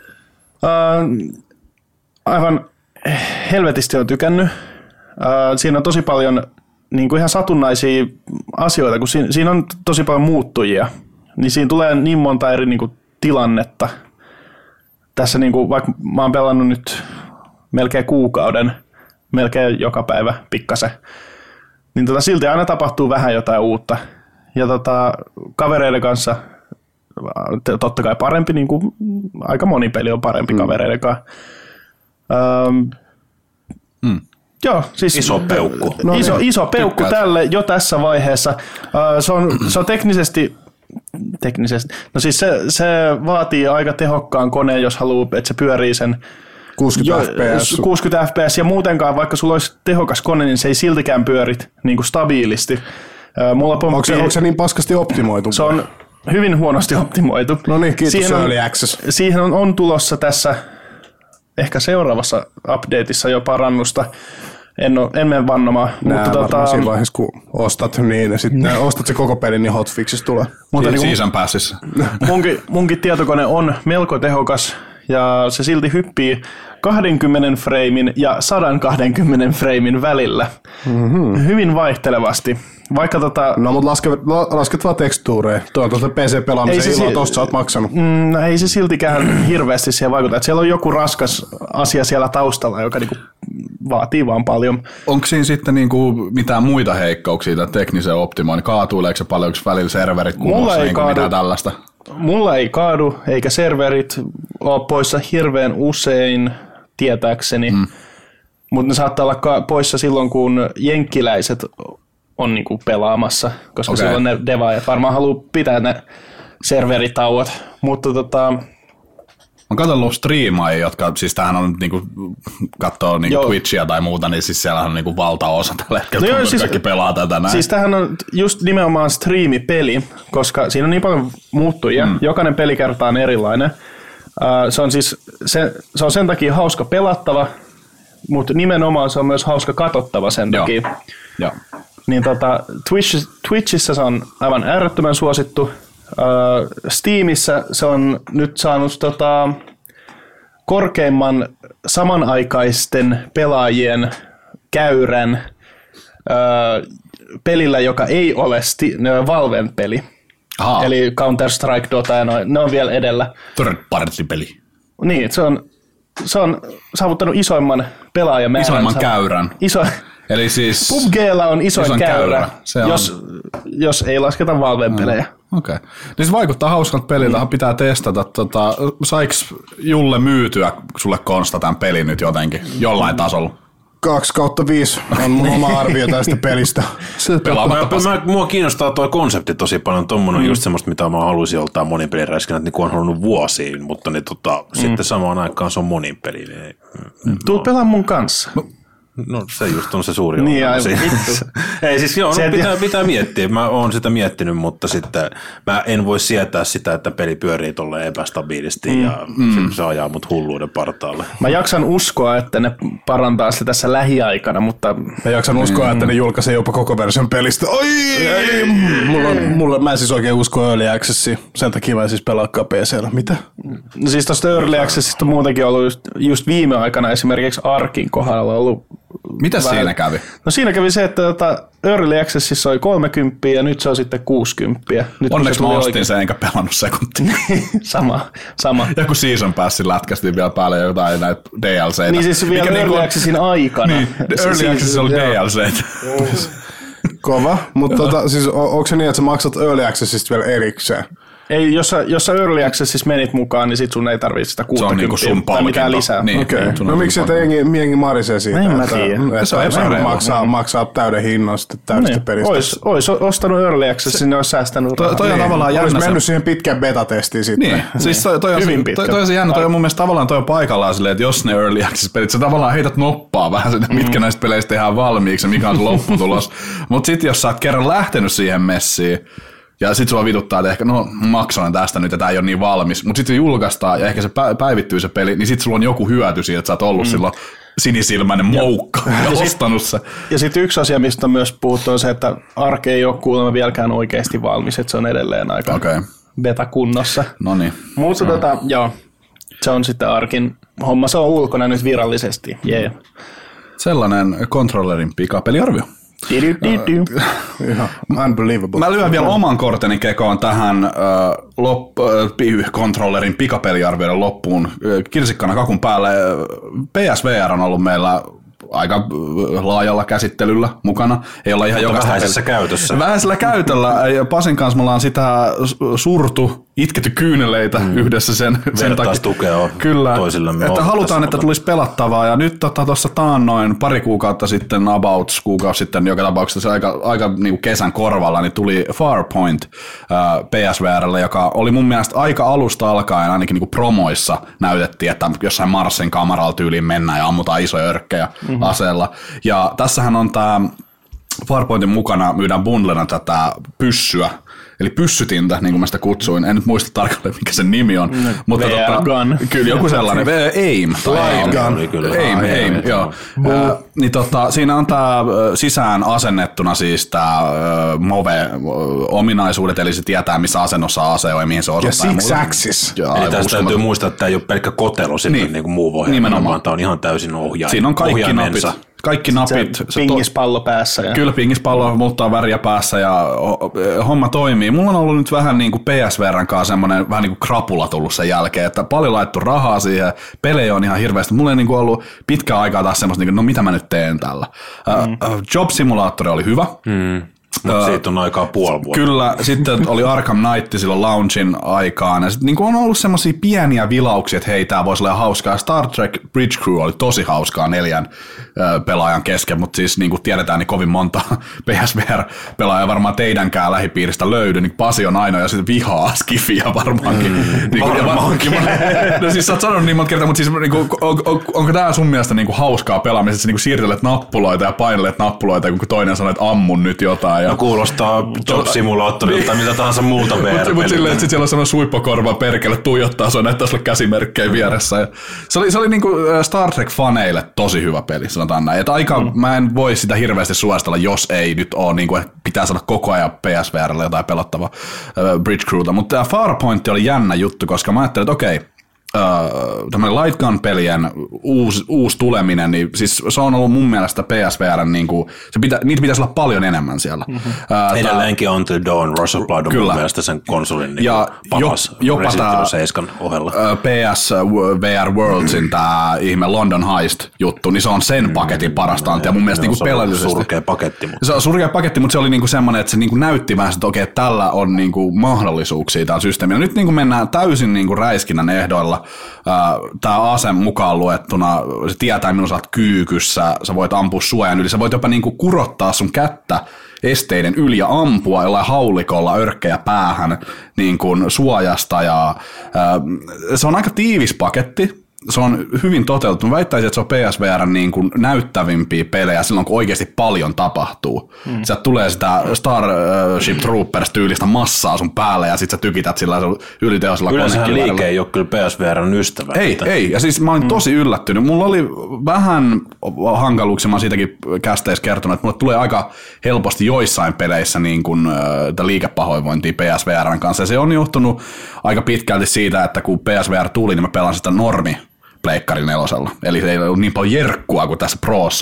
Uh, aivan helvetisti on tykännyt. Uh, siinä on tosi paljon niin kuin ihan satunnaisia asioita, kun siinä, siinä on tosi paljon muuttujia. Niin siinä tulee niin monta eri niin kuin, tilannetta. Tässä niin kuin, vaikka mä oon pelannut nyt melkein kuukauden, melkein joka päivä pikkasen, niin tota, silti aina tapahtuu vähän jotain uutta. Ja tota, kavereiden kanssa totta kai parempi, niin kuin aika moni peli on parempi mm. kavereiden kanssa. Öm, Mm. Joo, siis Iso peukku. No, iso, niin, iso peukku tykkäät. tälle jo tässä vaiheessa. Ö, se, on, se on teknisesti, teknisesti, no siis se, se vaatii aika tehokkaan koneen, jos haluaa, että se pyörii sen kuusikymmentä jo, F P S. kuusikymmentä F P S ja muutenkaan, vaikka sulla olisi tehokas kone, niin se ei siltikään pyörit niin kuin stabiilisti. Ö, Mulla pomppii, Onko se, onko se niin paskasti optimoitu? se on hyvin huonosti optimoitu. No niin, kiitos Siihen on- Early Access. Siihen on, on tulossa tässä ehkä seuraavassa updateissa jo parannusta. En, ole, en mene vannomaan. Nää Mutta varmaan tota, siinä vaiheessa, kun ostat, niin sitten ostat se koko pelin, niin hotfixis tulee. mutta niin Season Passissa. munkin, munkin tietokone on melko tehokas ja se silti hyppii kaksikymmentä framein ja sata kaksikymmentä framein välillä. Mm-hmm. Hyvin vaihtelevasti. Vaikka tota, No, mutta lasket, la- lasket vaan tekstuureja. Tuo on tuosta P C-pelaamisen Ei se iloa, si- tosta sä oot maksanut. mm, ei se siltikään hirveästi siihen vaikuta. Että siellä on joku raskas asia siellä taustalla, joka niinku vaatii vaan paljon. Onko siinä sitten niinku mitään muita heikkouksia tai teknisen optimoinnin? Kaatuileeko se paljon, onko välillä serverit Mulla kunnossa, ei niinku kaadu. mitään tällaista? Mulla ei kaadu, eikä serverit ole poissa hirveän usein, tietääkseni. Mm. Mutta ne saattaa olla ka- poissa silloin, kun jenkkiläiset on niinku pelaamassa, koska Okei. silloin ne devaajat varmaan haluaa pitää ne serveritauot. Mutta tota, Mä oon katsellut striimaajia, jotka, siis tämähän on niinku, katsoo niinku Joo. Twitchia tai muuta, niin siis siellä on niinku valtaosa tällä hetkellä, No joo, no siis- kaikki pelaa tätä näin. siis tämähän on just nimenomaan striimipeli, koska siinä on niin paljon muuttujia. Mm. Jokainen pelikerta on erilainen. Uh, se, on siis, se, se on sen takia hauska pelattava, mutta nimenomaan se on myös hauska katsottava sen Joo. takia. Joo. Niin tota, Twitch, Twitchissä se on aivan äärettömän suosittu. Uh, Steamissa se on nyt saanut tota, korkeimman samanaikaisten pelaajien käyrän uh, pelillä, joka ei ole Sti- Valven peli. Ahaa. Eli Counter-Strike, Dota ja noin, ne on vielä edellä. Third party peli. Niin, se on, se on saavuttanut isoimman pelaajamäärän. Isoimman käyrän. Iso, Eli siis... P U B G:llä on isoin, Isoin käyrä, käyrä. Se on- jos, jos ei lasketa Valven pelejä. Okei. Okay. Niin se vaikuttaa hauskalta peliltä, mm. pitää testata. Tota, saiks Julle myytyä sulle Konsta tämän pelin nyt jotenkin, jollain tasolla? kaksi kautta viisi on mun oma arvio tästä pelistä. Pelaamatta Mä, mä, mua kiinnostaa tuo konsepti tosi paljon. Tuommoinen mm. just semmoista, mitä mä haluaisin joltain monipeliräiskinä, niin kuin on halunnut vuosiin, mutta niin, tota, mm. sitten samaan aikaan se on monipeli. Niin, Tuut pelaa mun kanssa. No se just on se suuri niin, ongelma siinä. Ei siis joo, no, pitää, pitää miettiä. Mä oon sitä miettinyt, mutta sitten mä en voi sietää sitä, että peli pyörii tolleen epästabiilisti mm. ja mm. se ajaa mut hulluuden partaalle. Mä jaksan uskoa, että ne parantaa sitä tässä lähiaikana, mutta... Mä jaksan uskoa, mm. että ne julkaisee jopa koko version pelistä. Oi! Ei, mulla, mulla, mä en siis oikein usko Early Accessia. Sen takia mä en siis pelaakaan P C:llä. Mitä? No siis tosta Early Accessista on muutenkin ollut just, just viime aikana esimerkiksi Arkin kohdalla ollut... Mitä vähän... siinä kävi? No siinä kävi se, että tota, Early Accessissa oli kolmekymmentä ja nyt se on sitten kuusikymmentä. Nyt onneksi mä ostin oikein... sen enkä pelannut sekuntia. sama, sama. Joku season passin lätkästiin vielä päälle jotain näitä D L C:tä. Niin siis vielä Early niin Accessin aikana. Niin, Early Accessissa oli D L C:tä. Kova, mutta tota, siis on, onko se niin, että sä maksat Early Accessista vielä erikseen? Ei, jos sä, jos sä Early Accessissa menit mukaan, niin sit sun ei tarvitse sitä kuusikymmentä se on niinku tai mitään lisää. Niin, okei. Okay. No miksi et jengi, jengi marisee siitä? En mä että, tiedä. että, se on että maksaa, maksaa täyden hinnan sitten täydestä niin. pelistä. Ois, ois ostanut Early Accessin, ne ois säästänyt to, rahaa. toi on niin. tavallaan jännä. Olis mennyt se... siihen pitkään beta-testiin sitten. Niin, siis toi, toi, on, Hyvin toi, pitkä. toi on se jännä, toi on mun mielestä tavallaan toi on paikallaan silleen, että jos ne Early Access-pelit, sä tavallaan heität noppaa vähän sinne, mitkä mm. näistä peleistä tehdään valmiiksi ja mikä on se lopputulos. Mut sit jos sä oot kerran lähtenyt siihen messiin, ja sit sua vituttaa, että ehkä no maksan tästä nyt, että tää ei ole niin valmis. Mut sit se julkaistaan ja ehkä se päivittyy se peli, niin sit sulla on joku hyöty siitä, että sä oot ollut mm. silloin sinisilmäinen moukka ja, ja ostanut se. Ja sit yksi asia, mistä on myös puhuttu, on se, että Ark ei ole kuulemma vieläkään oikeasti valmis, että se on edelleen aika okay. beta-kunnossa. No niin. Mutta no. tota, joo, se on sitten Arkin homma, se on ulkona nyt virallisesti. Yeah. Sellainen kontrollerin pikapeliarvio. Unbelievable. Mä lyön vielä oman korteni kekoon tähän äh, lop, äh, kontrollerin pikapeliarvioiden loppuun. Äh, kirsikkana kakun päälle. P S V R on ollut meillä aika laajalla käsittelyllä mukana. Ei olla ihan jokaista vähäisessä käytössä. Vähäisellä käytöllä. Ja Pasin kanssa me ollaan sitä surtu, itketty kyyneleitä mm. yhdessä sen, sen takia. on Kyllä, toisillemme. että halutaan, että tulisi pelattavaa. Ja nyt tuossa tota, taannoin pari kuukautta sitten, about kuukausi sitten, joka tapauksessa se aika, aika niin kuin kesän korvalla, niin tuli Farpoint äh, P S V R:lle, joka oli mun mielestä aika alusta alkaen, ainakin niin kuin promoissa näytettiin, että jossain Marsin kamaralla tyyliin mennään ja ammutaan isoja örkkejä mm-hmm. aseella. Ja tässähän on tämä Farpointin mukana myydään bundlena tätä pyssyä, eli pyssytintä, niin kuin mä sitä kutsuin. En nyt muista tarkalleen, mikä sen nimi on. Mm, mutta V R tota, gun. Kyllä, joku sellainen. AIM. Light gun. AIM, AIM, joo. Äh, niin tota, siinä on tämä sisään asennettuna siis tämä Move-ominaisuudet, eli se tietää, missä asennossa ase on ja mihin se osoittaa. Ja six axis. Eli tästä täytyy muistaa, että tämä ei ole pelkkä kotelo sitten niin, niin kuin Move-ohjelma, vaan tämä on ihan täysin ohjaaja. Siinä on kaikki napit. Kaikki napit. Se, se pingispallo päässä. Ja... Kyllä, pingispallo muuttaa väriä päässä ja homma toimii. Mulla on ollut nyt vähän niin kuin P S V R:n kanssa semmoinen vähän niin kuin krapula tullut sen jälkeen, että paljon laittu rahaa siihen, pelejä on ihan hirveästi. Mulla ei niin kuin ollut pitkään aikaa taas semmoista, niin kuin, no mitä mä nyt teen tällä. Mm. Uh, Job Simulator oli hyvä. Mm. Mutta siitä on aikaa puoli vuotta. Kyllä, sitten oli Arkham Knight silloin launchin aikaan. Ja sitten niin on ollut semmoisia pieniä vilauksia, että hei, tää voisi olla hauskaa. Star Trek Bridge Crew oli tosi hauskaa neljän ö, pelaajan kesken, mutta siis niin kuin tiedetään, niin kovin monta P S V R-pelaajaa varmaan teidänkään lähipiiristä löydy. Niin Pasi on ainoa ja sitten vihaa skifiä varmaankin. Mm, niin, varmaankin. Ja, no siis sä oot sanonut niin monta kertaa, mutta siis niin kuin, on, on, onko tää sun mielestä niin kuin hauskaa pelaamista, että sä niin siirtelet nappuloita ja painelet nappuloita, kun toinen sanoo, että ammun nyt jotain. Ja... No kuulostaa Job Simulatorilta tai mitä tahansa muuta V R-peliä. Mutta silleen, että sit siellä on semmoinen suippokorva perkele tuijottaa, se on näyttää sulle käsimerkkejä vieressä. Ja se oli, se oli niinku Star Trek-faneille tosi hyvä peli, sanotaan näin. Että aika, mm. mä en voi sitä hirveästi suositella, jos ei nyt ole, niinku, että pitää saada koko ajan P S V R:lle jotain pelattavaa uh, Bridge Crewta. Mutta tämä Farpoint oli jännä juttu, koska mä ajattelin, että okei, Uh, tämmöinen Light Gun-pelien uusi, uusi tuleminen, niin siis se on ollut mun mielestä P S V R:n, niin kuin, se pitä, niitä pitäisi olla paljon enemmän siellä. Mm-hmm. Uh, Edelleenkin Until Dawn, Rush of Blood on mun mielestä sen konsolin niin ja paras jo, Resident Evil seitsemän ohella. Uh, P S V R Worldsin mm. tämä ihme London Heist-juttu, niin se on sen paketin parasta antia. Mun mielestä niin pelallisesti. Surkea paketti. Mutta. Se on surkea paketti, mutta se oli niin kuin semmoinen, että se niin kuin näytti vähän, että okei, tällä on niin kuin mahdollisuuksia täällä systeemillä. Nyt niin kuin mennään täysin niin kuin räiskinnän ehdoilla. Tämä ase mukaan luettuna, se tietää, milloin sä oot kyykyssä, sä voit ampua suojan yli, sä voit jopa niinku kurottaa sun kättä esteiden yli ja ampua jollain haulikolla örkkejä päähän niin kuin suojasta. Ja, ää, se on aika tiivis paketti. se on hyvin toteutettu. Mä väittäisin, että se on P S V R:n niin kuin näyttävimpiä pelejä silloin, kun oikeasti paljon tapahtuu. Mm. Sieltä tulee sitä Starship Troopers-tyylistä massaa sun päälle ja sit sä tykität sillä yliteosella konekivärillä. Yleensähän liike ei ole kyllä P S V R:n ystävä. Ei, että... ei. Ja siis mä olin mm. tosi yllättynyt. Mulla oli vähän hankaluuksia, mä oon siitäkin kästeissä kertonut, että mulle tulee aika helposti joissain peleissä niin kuin, äh, liikepahoinvointia P S V R:n kanssa. Ja se on johtunut aika pitkälti siitä, että kun P S V R tuli, niin mä pelaan sitä normi pleikkarin nelosella. Eli ei ollut niin paljon jerkkua kuin tässä Prossa.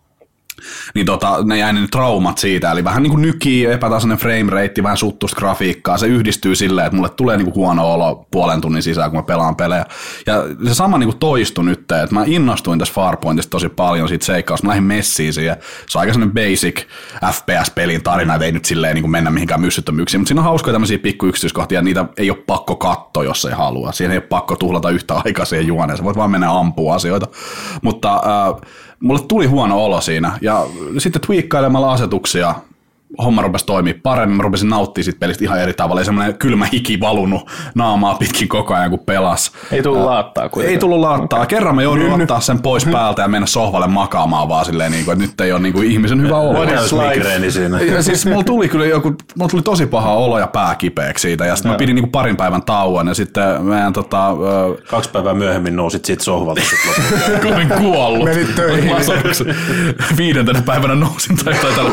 Niin tota, ne jäi ne traumat siitä, eli vähän niin kuin nykii, epätasainen frame rate, vähän suttusta grafiikkaa, se yhdistyy silleen, että mulle tulee niin kuin huono olo puolen tunnin sisään, kun mä pelaan pelejä. Ja se sama niin kuin toistui nyt, että mä innostuin tässä Farpointista tosi paljon siitä seikkausta, mä lähdin messiin siihen. Se on aika sellainen basic F P S-pelin tarina, että ei nyt silleen niin kuin mennä mihinkään myssyttömyyksiin, mutta siinä on hauskoja tämmöisiä pikku yksityiskohtia, ja niitä ei ole pakko katsoa, jos ei halua. Siihen ei ole pakko tuhlata yhtä aikaa siihen juoneen, sä voit vaan mennä ampua asioita. Mutta äh, mulle tuli huono olo siinä, ja sitten tweakkailemalla asetuksia homma rupesi toimia paremmin, mä rupesin nauttimaan siitä pelistä ihan eri tavalla, ei semmoinen kylmä hiki valunut naamaa pitkin koko ajan, kun pelas. Ei tullut laattaa kuitenkaan. Ei tullut laattaa. Okay. Kerran mä joudun Nynny. ottaa sen pois päältä ja mennä sohvalle makaamaan vaan silleen, niin kuin, että nyt ei ole niin kuin ihmisen hyvä olo. Siinä. Ja siis mulla tuli kyllä joku, mulla tuli tosi paha olo ja pää kipeäksi siitä, ja sitten mä pidin niin kuin parin päivän tauon, ja sitten meidän tota... Kaksi päivää myöhemmin nousit siitä sohvalta. Kun olin kuollut. Menit töihin. Viidentenä päivänä nousin tai tällä.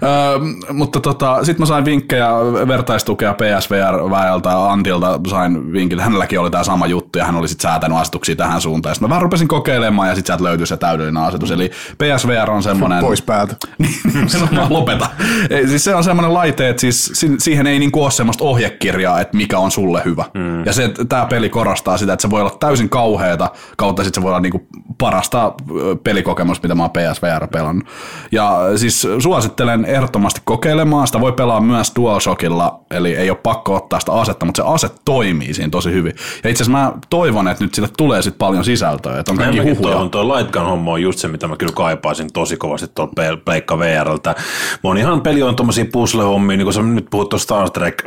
Mutta tota, sitten mä sain vinkkejä vertaistukea P S V R-väeltä, Antilta sain vinkit, hänelläkin oli tämä sama juttu ja hän oli sitten säätänyt asetuksia tähän suuntaan. Sitten mä vähän rupesin kokeilemaan ja sitten sieltä löytyi se täydellinen asetus. Eli P S V R on semmoinen... Pois päältä. Nimenomaan lopeta. Siis se on semmoinen laite, että siis siihen ei niinku ole semmoista ohjekirjaa, että mikä on sulle hyvä. Mm. Ja se, tämä peli korostaa sitä, että se voi olla täysin kauheata, kautta sitten se voi olla niinku parasta pelikokemusta, mitä mä oon P S V R pelannut. Ja siis suosittelen ehdottomasti kokeilemaan. Sitä voi pelaa myös DualShockilla, eli ei ole pakko ottaa sitä asetta, mutta se ase toimii siinä tosi hyvin. Ja itse asiassa mä toivon, että nyt sille tulee sit paljon sisältöä, että on kaikki huhuja. Toivon, tuo Lightgun-homma on just se, mitä mä kyllä kaipaisin tosi kovasti tuolla Pleikka V R:ltä. Monihan peli on tommosia puzzle-hommia, niin kun sä nyt puhut tuosta Star Trek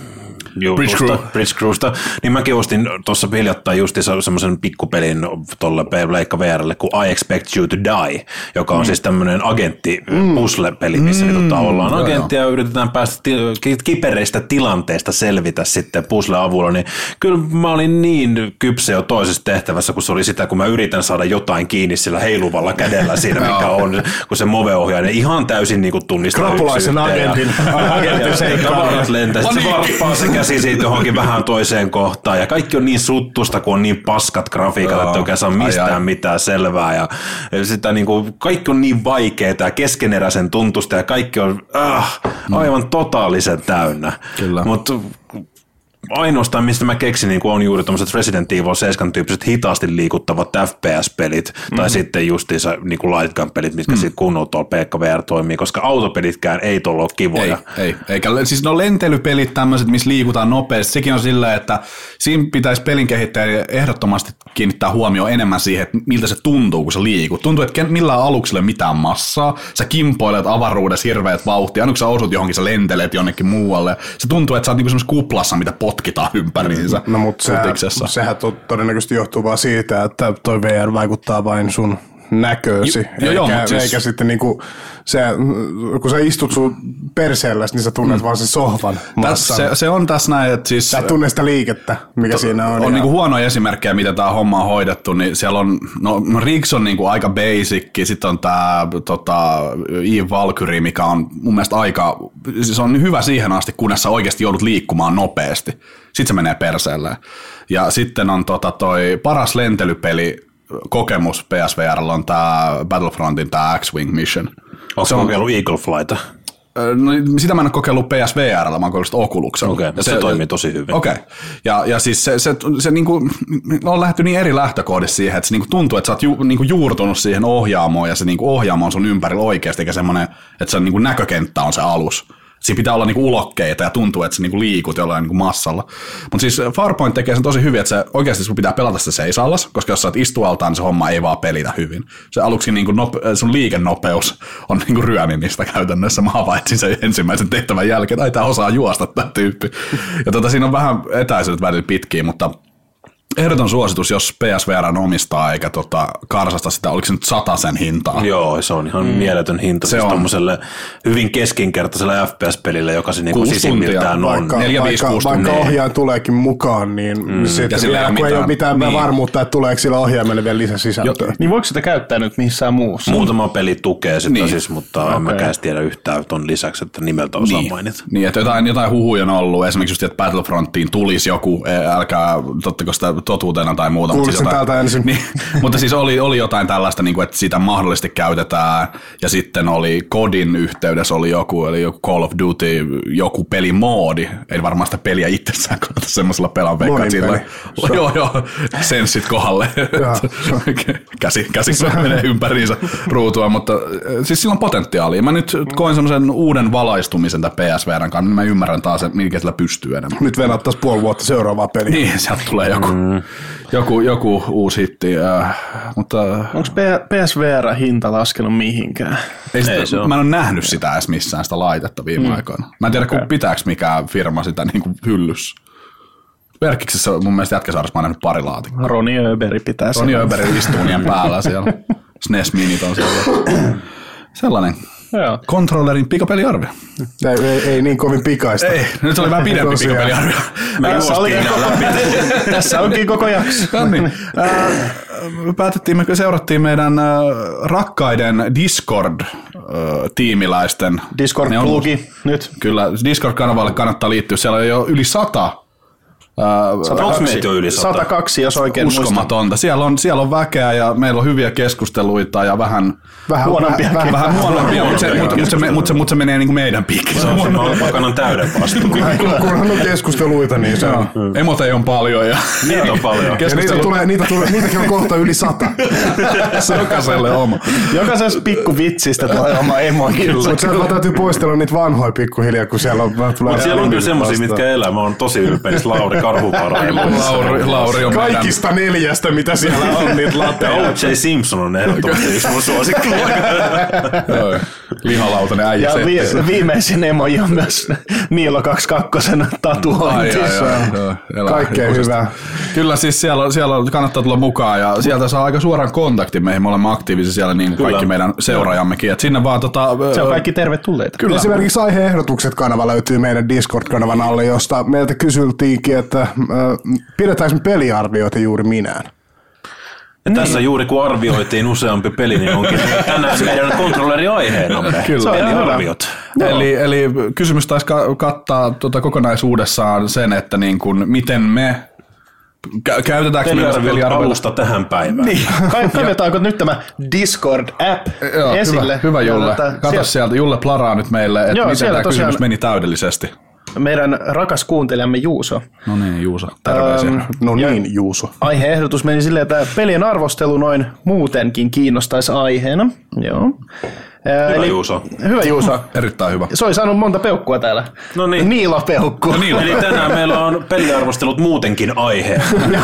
Bridge, Crew. Bridge Crewsta, niin mäkin ostin tuossa hiljattain justiinsa semmoisen pikkupelin tuolle Pleikka V R:lle kuin I Expect You to Die, joka on mm. siis tämmöinen agentti mm. puzzle-peli, missä mm. niin, tota, ollaan mm. agenttia ja yritetään päästä ti- kipereistä tilanteista selvitä sitten puzzle-avulla, niin kyllä mä olin niin kypsä jo toisessa tehtävässä, kun se oli sitä, kun mä yritän saada jotain kiinni sillä heiluvalla kädellä siinä, mikä on, kun se move-ohjaaja ihan täysin niin kuin tunnistaa krapulaisen agentin. Agentin seikkaa. Se varppaa se käsi siitä johonkin vähän toiseen kohtaan, ja kaikki on niin suttusta, kun on niin paskat grafiikat, että oikein saa mistään ai, ai. mitään selvää, ja sitä niin kuin, kaikki on niin vaikeaa ja keskeneräisen tuntusta, ja kaikki on äh, aivan totaalisen täynnä. Mutta ainoastaan, mistä mä keksin, niin on juuri tämmöiset Resident Evil seitsemän tyyppiset hitaasti liikuttavat F P S-pelit, mm-hmm. tai sitten justiinsa niin Lightgun-pelit, mitkä mm-hmm. sitten kunnolla tuolla P K V R toimii, koska autopelitkään ei tuolla ole kivoja. Ei, ei. Eikä, siis no lentelypelit tämmöiset, missä liikutaan nopeasti, sekin on silleen, että siinä pitäisi pelin kehittäjä ehdottomasti kiinnittää huomioon enemmän siihen, että miltä se tuntuu, kun sä liikut. Tuntuu, että millään aluksella ei ole mitään massaa, sä kimpoilet avaruudessa hirveät vauhtia, aina kun sä osut johonkin, sä lentelet jonnekin muualle. Se tuntuu, että sä oot niinku semmoisessa kuplassa, mitä potkitaan ympäriinsä. No mutta se, sehän to, todennäköisesti johtuu vaan siitä, että toi V R vaikuttaa vain sun näköösi, jo, eikä, jo, siis... eikä sitten niinku se, kun sä istut sun perseelläs, niin sä tunnet mm. vaan sen sohvan massan. Se, se on tässä näin, että siis... Sä et tunne sitä liikettä, mikä to, siinä on. On niinku huonoja esimerkkejä, miten tää homma on hoidettu, niin siellä on, no Riggs on niinku aika basic, sitten on tää tota, Eve Valkyrie, mikä on mun mielestä aika, se on hyvä siihen asti, kunnes sä oikeasti joudut liikkumaan nopeasti. Sitten se menee perseelleen. Ja sitten on tota toi paras lentelypeli, kokemus P S V R:llä on tämä Battlefrontin tämä X-Wing Mission. Onko se kokeillut Eagle Flighta? No, sitä mä en ole kokeillut P S V R:llä, mä oon kokeillut Oculuksella. Okei, okay, se, se toimii tosi hyvin. Okei, okay. ja, ja siis se, se, se niinku, on lähty niin eri lähtökohdissa siihen, että se niinku tuntuu, että sä oot ju, niinku juurtunut siihen ohjaamoon, ja se niinku ohjaamo on sun ympärillä oikeasti, eikä semmoinen, että se niinku näkökenttä on se alus. Siinä pitää olla niinku ulokkeita ja tuntuu, että sä niinku liikut jollain niinku massalla. Mutta siis Farpoint tekee sen tosi hyvin, että se oikeasti sun pitää pelata se seisallas, koska jos sä oot istualtaan, niin se homma ei vaan pelitä hyvin. Se aluksi niinku nope- sun liikennopeus on niinku ryömimistä käytännössä. Mä havaitsin sen ensimmäisen tehtävän jälkeen, että tää osaa juosta tää tyyppi. Ja tota, siinä on vähän etäisyydet välillä pitkiä, mutta Ehdoton suositus, jos P S V R omistaa eikä tota, karsasta sitä, oliko se nyt satasen hintaa? Joo, se on ihan mm. mieletön hinta. Se siis on tommoselle hyvin keskinkertaiselle F P S-pelille, joka se niinku sisimmiltään on. Vaikka, neljä, vaikka, viisi, kuusi vaikka tuntia. ohjaaja tuleekin mukaan, niin mm. sitten ja vielä, ei kun ei ole mitään niin. varmuutta, että tuleeko sillä ohjaimelle vielä lisäsisältöä. Niin voiko sitä käyttää nyt missään muussa? Muutama peli tukee sitä Niin. siis, mutta okay. en mäkään tiedä yhtään ton lisäksi, että nimeltä osaa Niin. mainita. Niin, että jotain, jotain huhuja on ollut. Esimerkiksi just, että Battlefrontiin tulisi joku, älkää tottako sitä totuutena tai muuta. Kuulisin siis täältä ensin. Niin, mutta siis oli, oli jotain tällaista, niin kuin, että sitä mahdollisesti käytetään. Ja sitten oli Kodin yhteydessä oli joku, eli joku Call of Duty, joku pelimoodi. Ei varmaan sitä peliä itsessään kannata semmoisella pelaan veikkaan. Sillä, joo, joo, senssit kohdalle. Käsi, käsissä menee ympäriinsä ruutua, mutta siis sillä on potentiaalia. Mä nyt koin semmoisen uuden valaistumisen tämän P S V R:n kanssa, niin mä ymmärrän taas, että mikä sillä pystyy enemmän. Nyt venattaisiin puoli vuotta seuraavaa peliä. Niin, sieltä tulee joku, mm. joku, joku uusi hitti, äh, mutta... Onko P S V R-hinta laskenut mihinkään? Ei sitä, Ei se ole. mä en ole nähnyt sitä edes missään, sitä laitetta viime mm. aikoina. Mä en tiedä, okay. pitääkö mikään firma sitä niin kuin hyllyssä. Verkiksessä mun mielestä Jätkäsaaressa mä oon nähnyt pari laatikkoa. Roni Öberi pitää sen. Roni Öberi istuu nien päällä siellä. S N E S Minit on siellä. Sellainen. Joo. Kontrollerin pikapeliarvio. Ei, ei, ei niin kovin pikaista. Ei, nyt oli vähän pidempi Tosiaan. pikapeliarvio. Me Tässä, juostiin oli koko, tässä onkin koko jakso. No niin. Äh, päätettiin, me seurattiin meidän äh, rakkaiden Discord-tiimiläisten. Discord-plugi nyt. Kyllä, Discord-kanavalle kannattaa liittyä. Siellä on jo yli sata. Äh, Onko meitä jo yli sata? sata kaksi, jos oikein muistan. uskomatonta. Siellä on, siellä on väkeä ja meillä on hyviä keskusteluita ja vähän Vähän Huonompia. vähän, vähän huonompia, mutta se, mut, mut se, mut se, mut se menee niin kuin meidän piikkiin. Se on se pakanan täyden vastuun. kunhan on keskusteluita, niin se on. Emoteja on paljon ja Niitä on paljon. Ja niitä keskustelu tulee, niitä tulee, niitäkin on kohta yli sata. jokaiselle oma. Jokaisesta pikku vitsistä tulee oma emoji. Mutta sieltä vaan täytyy poistella niitä vanhoja pikkuhiljaa, kun siellä on... Mutta siellä on kyllä semmosia, mitkä elää. Mä oon tosi ylpeä niistä Lauri Karhuvaara. Lauri, Lauri on meidän... Kaikista neljästä, mitä siellä on, niitä lateja. O J Simpson on ehdottomasti yksi mun suosikki. Joo, lihalautainen äijä Ja vi- setti. viimeisin emoji on myös Niilo kaksikymmentäkaksi tatuointi. Ai, ai, ai, joo, elää Kaikkea ikuisesti. hyvää. Kyllä siis siellä, siellä kannattaa tulla mukaan ja sieltä saa aika suoran kontaktin meihin. Me olemme aktiivisia siellä niin kuin kaikki meidän seuraajammekin. Et sinne vaan tota... Se on kaikki tervetulleita. Kyllä. Esimerkiksi aihe-ehdotukset kanava löytyy meidän Discord-kanavan alle, josta meiltä kysyiltiinkin, että äh, pidetäänkö me peliarvioita juuri minään. Ja tässä juuri kun arvioitiin useampi peli, niin onkin tänään meidän kontrolleriaiheenamme. Kyllä. Peliarviot. Eli, eli kysymys taisi ka- kattaa tuota kokonaisuudessaan sen, että niin kuin, miten me kä- käytetäänkö me Peliarviot peliarvioita. alusta tähän päivään. Niin. Kaivetaanko nyt tämä Discord-app Joo, esille? Hyvä, hyvä Julle. Ja tota, Kato siellä- sieltä, Julle plaraa nyt meille, että Joo, miten siellä tämä tosiaan- kysymys meni täydellisesti. Meidän rakas kuuntelijamme Juuso. No niin, Juusa, terveisiä. Ähm, No niin, Juuso. Aihe-ehdotus meni silleen, että pelien arvostelu noin muutenkin kiinnostaisi aiheena. Joo. Ää, Hyvä Juuso. Hyvä Juuso. Erittäin hyvä. Se oli saanut monta peukkua täällä. No niin. Niilo peukku. No Niilo. Eli tänään meillä on peliarvostelut muutenkin aihe.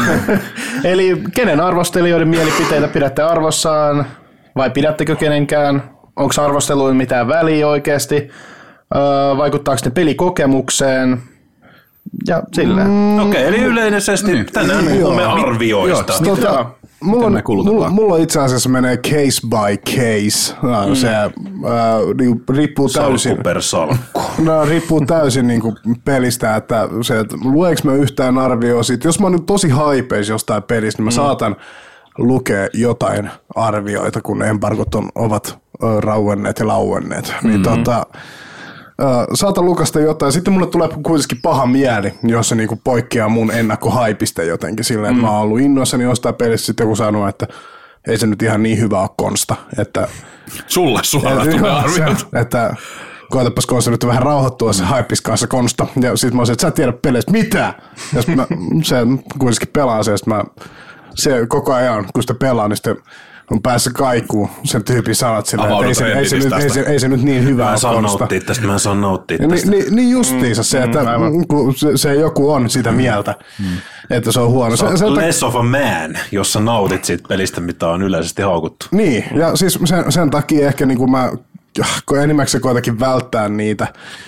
Eli kenen arvostelijoiden mielipiteitä pidätte arvossaan? Vai pidättekö kenenkään? Onko arvosteluilla mitään väliä oikeasti? Öö, vaikuttaako ne pelikokemukseen? Ja silleen. Mm. Okei, eli yleisesti Niin. tänään puhumme arvioista. Joo, Tota, mulla, me on, kulutetaan? mulla, mulla itse asiassa menee case by case. No, se äh, niinku riippuu täysin. Salkku per salkku. No, riippuu täysin niinku pelistä, että se, että lueks mä yhtään arvioa siitä. Jos mä oon nyt tosi haipeis jostain pelistä, niin mä mm. saatan lukea jotain arvioita, kun embargot on, ovat ö, rauenneet ja lauenneet. Mm-hmm. Niin tota, ö, saatan lukasta jotain. Sitten mulle tulee kuitenkin paha mieli, jos se niinku poikkeaa mun ennakkohaipista jotenkin. Silleen, mm-hmm. että mä oon ollut innoissani jostain pelistä, sitten joku sanoo, että ei se nyt ihan niin hyvä ole konsta. Että, Sulle suoraan tulee arviot. että koetapas Konsta nyt vähän rauhoittua se hypis kanssa Konsta. Ja sit mä olisin, että sä et tiedä peleistä mitään. Ja sit mä, se kuitenkin pelaa se, mä, se koko ajan, kun sitä pelaa, niin sitten on päässä kaikuu sen tyypin sanat sillä, että ei se, ei, se nyt, ei, se, ei se nyt niin hyvä Mä en ole saa Konsta. nauttia tästä, mä en saa nauttia Ja tästä. Niin, niin, niin justiinsa se, että kun se, se joku on sitä mieltä, että se on huono. Sä Se, oot se, less of a man, jos sä nautit siitä pelistä, mitä on yleisesti haukuttu. Niin, ja siis sen, sen takia ehkä niin kuin mä kun enimmäkseen koitakin välttää niitä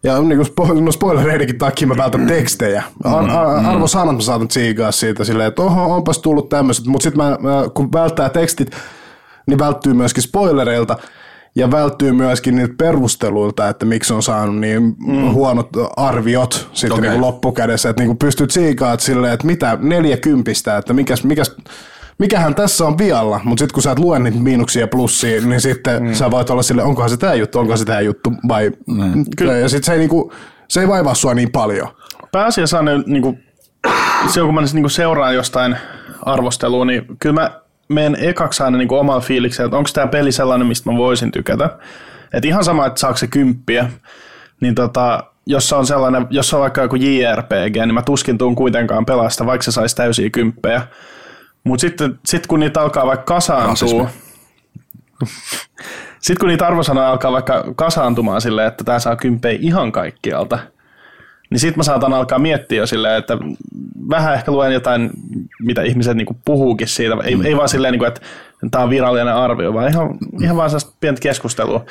Ja niin kuin no spoilereidenkin takia mä vältän tekstejä. Ar- ar- arvosanat mä saatan tsiigaa siitä silleen, että oho, onpas tullut tämmöiset. Mutta sitten mä, mä, kun välttää tekstit, niin välttyy myöskin spoilereilta. Ja välttyy myöskin niiltä perusteluilta, että miksi on saanut niin mm. huonot arviot sitten okay. niin loppukädessä. Että niin pystyt tsiigaa silleen, että mitä neljäkympistä, että mikäs, mikäs, mikähän tässä on vialla. Mutta sitten kun sä et lue niitä miinuksia ja plussia, niin sitten mm. sä voit olla silleen, onkohan se tää juttu, onkohan se tää juttu. Vai... Mm. Kyllä. Ja sitten se, niinku, se ei vaivaa sua niin paljon. Pääasiassa on niinku, silloin kun mä niinku seuraan jostain arvostelua, niin kyllä mä menen ekaksi aina niinku omalla fiiliksellä, että onko tämä peli sellainen, mistä mä voisin tykätä. Et ihan sama, että saako se kymppiä, niin tota, jos on sellainen, jos on vaikka joku J R P G, niin mä tuskin tuun kuitenkaan pelaa sitä, vaikka se saisi täysiä kymppejä. Mutta sitten sit kun niitä alkaa vaikka kasaantua, sitten kun niitä arvosanoja alkaa vaikka kasaantumaan silleen, että tää saa kymppejä ihan kaikkialta, niin sitten mä saatan alkaa miettiä jo silleen, että vähän ehkä luen jotain, mitä ihmiset niinku puhuukin siitä. Ei, mm. ei vaan silleen, niinku, että tämä on virallinen arvio, vaan ihan, mm. ihan vaan sellaista pientä keskustelua.